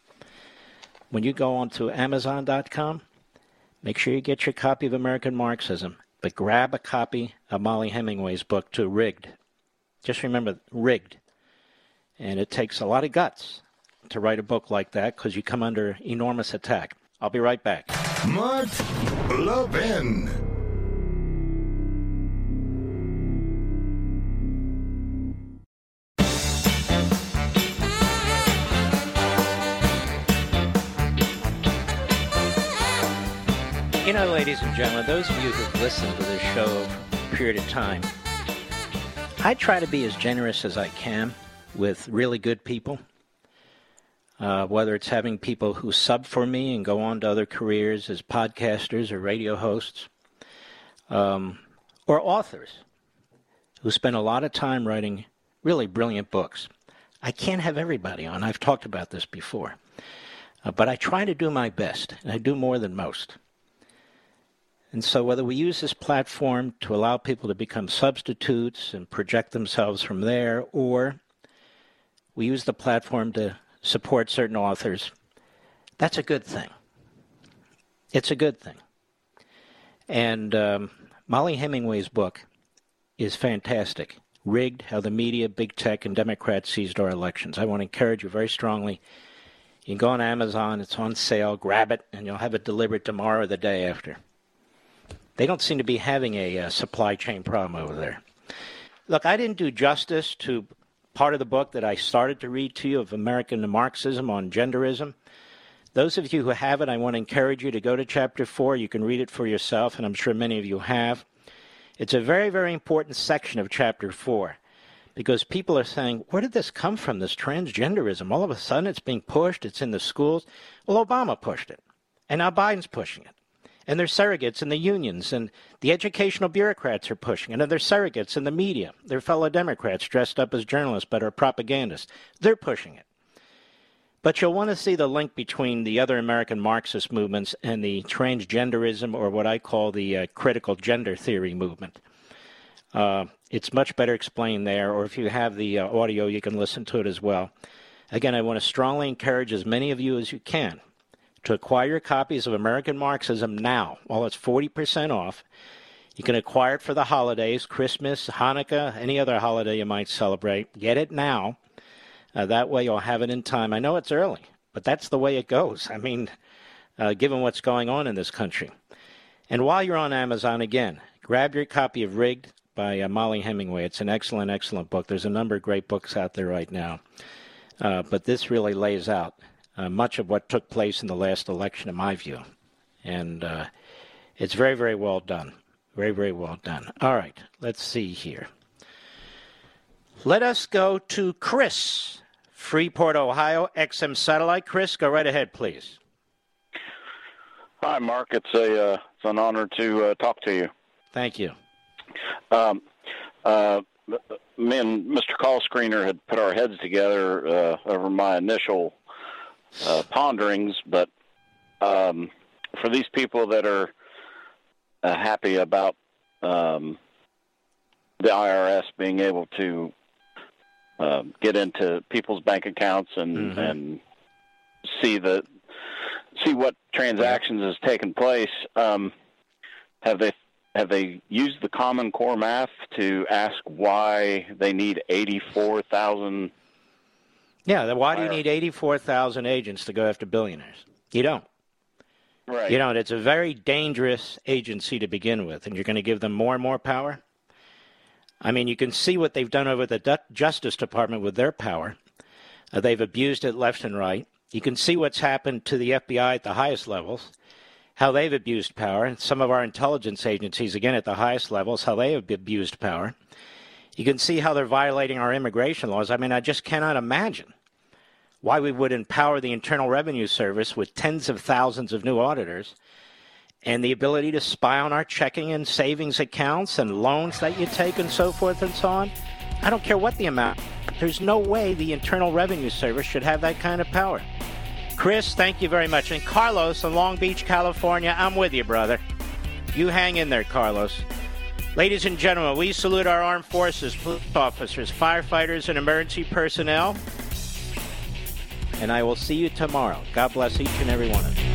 When you go on to Amazon dot com, make sure you get your copy of American Marxism, but grab a copy of Molly Hemingway's book, too, Rigged. Just remember, Rigged. And it takes a lot of guts to write a book like that because you come under enormous attack. I'll be right back. Mark Levin. You know, ladies and gentlemen, those of you who've listened to this show for a period of time, I try to be as generous as I can with really good people, uh, whether it's having people who sub for me and go on to other careers as podcasters or radio hosts, um, or authors who spend a lot of time writing really brilliant books. I can't have everybody on. I've talked about this before. Uh, but I try to do my best, and I do more than most. And so whether we use this platform to allow people to become substitutes and project themselves from there, or we use the platform to support certain authors, that's a good thing. It's a good thing. And um, Mollie Hemingway's book is fantastic. Rigged, How the Media, Big Tech, and Democrats Seized Our Elections. I want to encourage you very strongly. You can go on Amazon, it's on sale, grab it, and you'll have it delivered tomorrow or the day after. They don't seem to be having a uh, supply chain problem over there. Look, I didn't do justice to part of the book that I started to read to you of American Marxism on genderism. Those of you who have it, I want to encourage you to go to chapter four. You can read it for yourself, and I'm sure many of you have. It's a very, very important section of chapter four, because people are saying, where did this come from, this transgenderism? All of a sudden it's being pushed, it's in the schools. Well, Obama pushed it, and now Biden's pushing it. And there's surrogates in the unions, and the educational bureaucrats are pushing it, and there's surrogates in the media. They're fellow Democrats dressed up as journalists but are propagandists. They're pushing it. But you'll want to see the link between the other American Marxist movements and the transgenderism, or what I call the uh, critical gender theory movement. Uh, it's much better explained there, or if you have the uh, audio, you can listen to it as well. Again, I want to strongly encourage as many of you as you can to acquire copies of American Marxism now, while it's forty percent off. You can acquire it for the holidays, Christmas, Hanukkah, any other holiday you might celebrate. Get it now. Uh, that way you'll have it in time. I know it's early, but that's the way it goes. I mean, uh, given what's going on in this country. And while you're on Amazon, again, grab your copy of Rigged by uh, Mollie Hemingway. It's an excellent, excellent book. There's a number of great books out there right now. Uh, but this really lays out uh, much of what took place in the last election, in my view. And uh, it's very, very well done. Very, very well done. All right, let's see here. Let us go to Chris, Freeport, Ohio, X M Satellite. Chris, go right ahead, please. Hi, Mark. It's a uh, it's an honor to uh, talk to you. Thank you. Um, uh, me and Mister Call Screener had put our heads together uh, over my initial uh, ponderings, but um, for these people that are uh, happy about um, the I R S being able to uh, get into people's bank accounts and mm-hmm. and see the see what transactions has taken place, um, have they have they used the Common Core math to ask why they need eighty-four thousand? Yeah, why do you need eighty-four thousand agents to go after billionaires? You don't. Right. You don't. It's a very dangerous agency to begin with, and you're going to give them more and more power? I mean, you can see what they've done over the Du- Justice Department with their power. Uh, they've abused it left and right. You can see what's happened to the F B I at the highest levels, how they've abused power, and some of our intelligence agencies, again, at the highest levels, how they have abused power. You can see how they're violating our immigration laws. I mean, I just cannot imagine why we would empower the Internal Revenue Service with tens of thousands of new auditors and the ability to spy on our checking and savings accounts and loans that you take and so forth and so on. I don't care what the amount. There's no way the Internal Revenue Service should have that kind of power. Chris, thank you very much. And Carlos in Long Beach, California, I'm with you, brother. You hang in there, Carlos. Ladies and gentlemen, we salute our armed forces, police officers, firefighters, and emergency personnel. And I will see you tomorrow. God bless each and every one of you.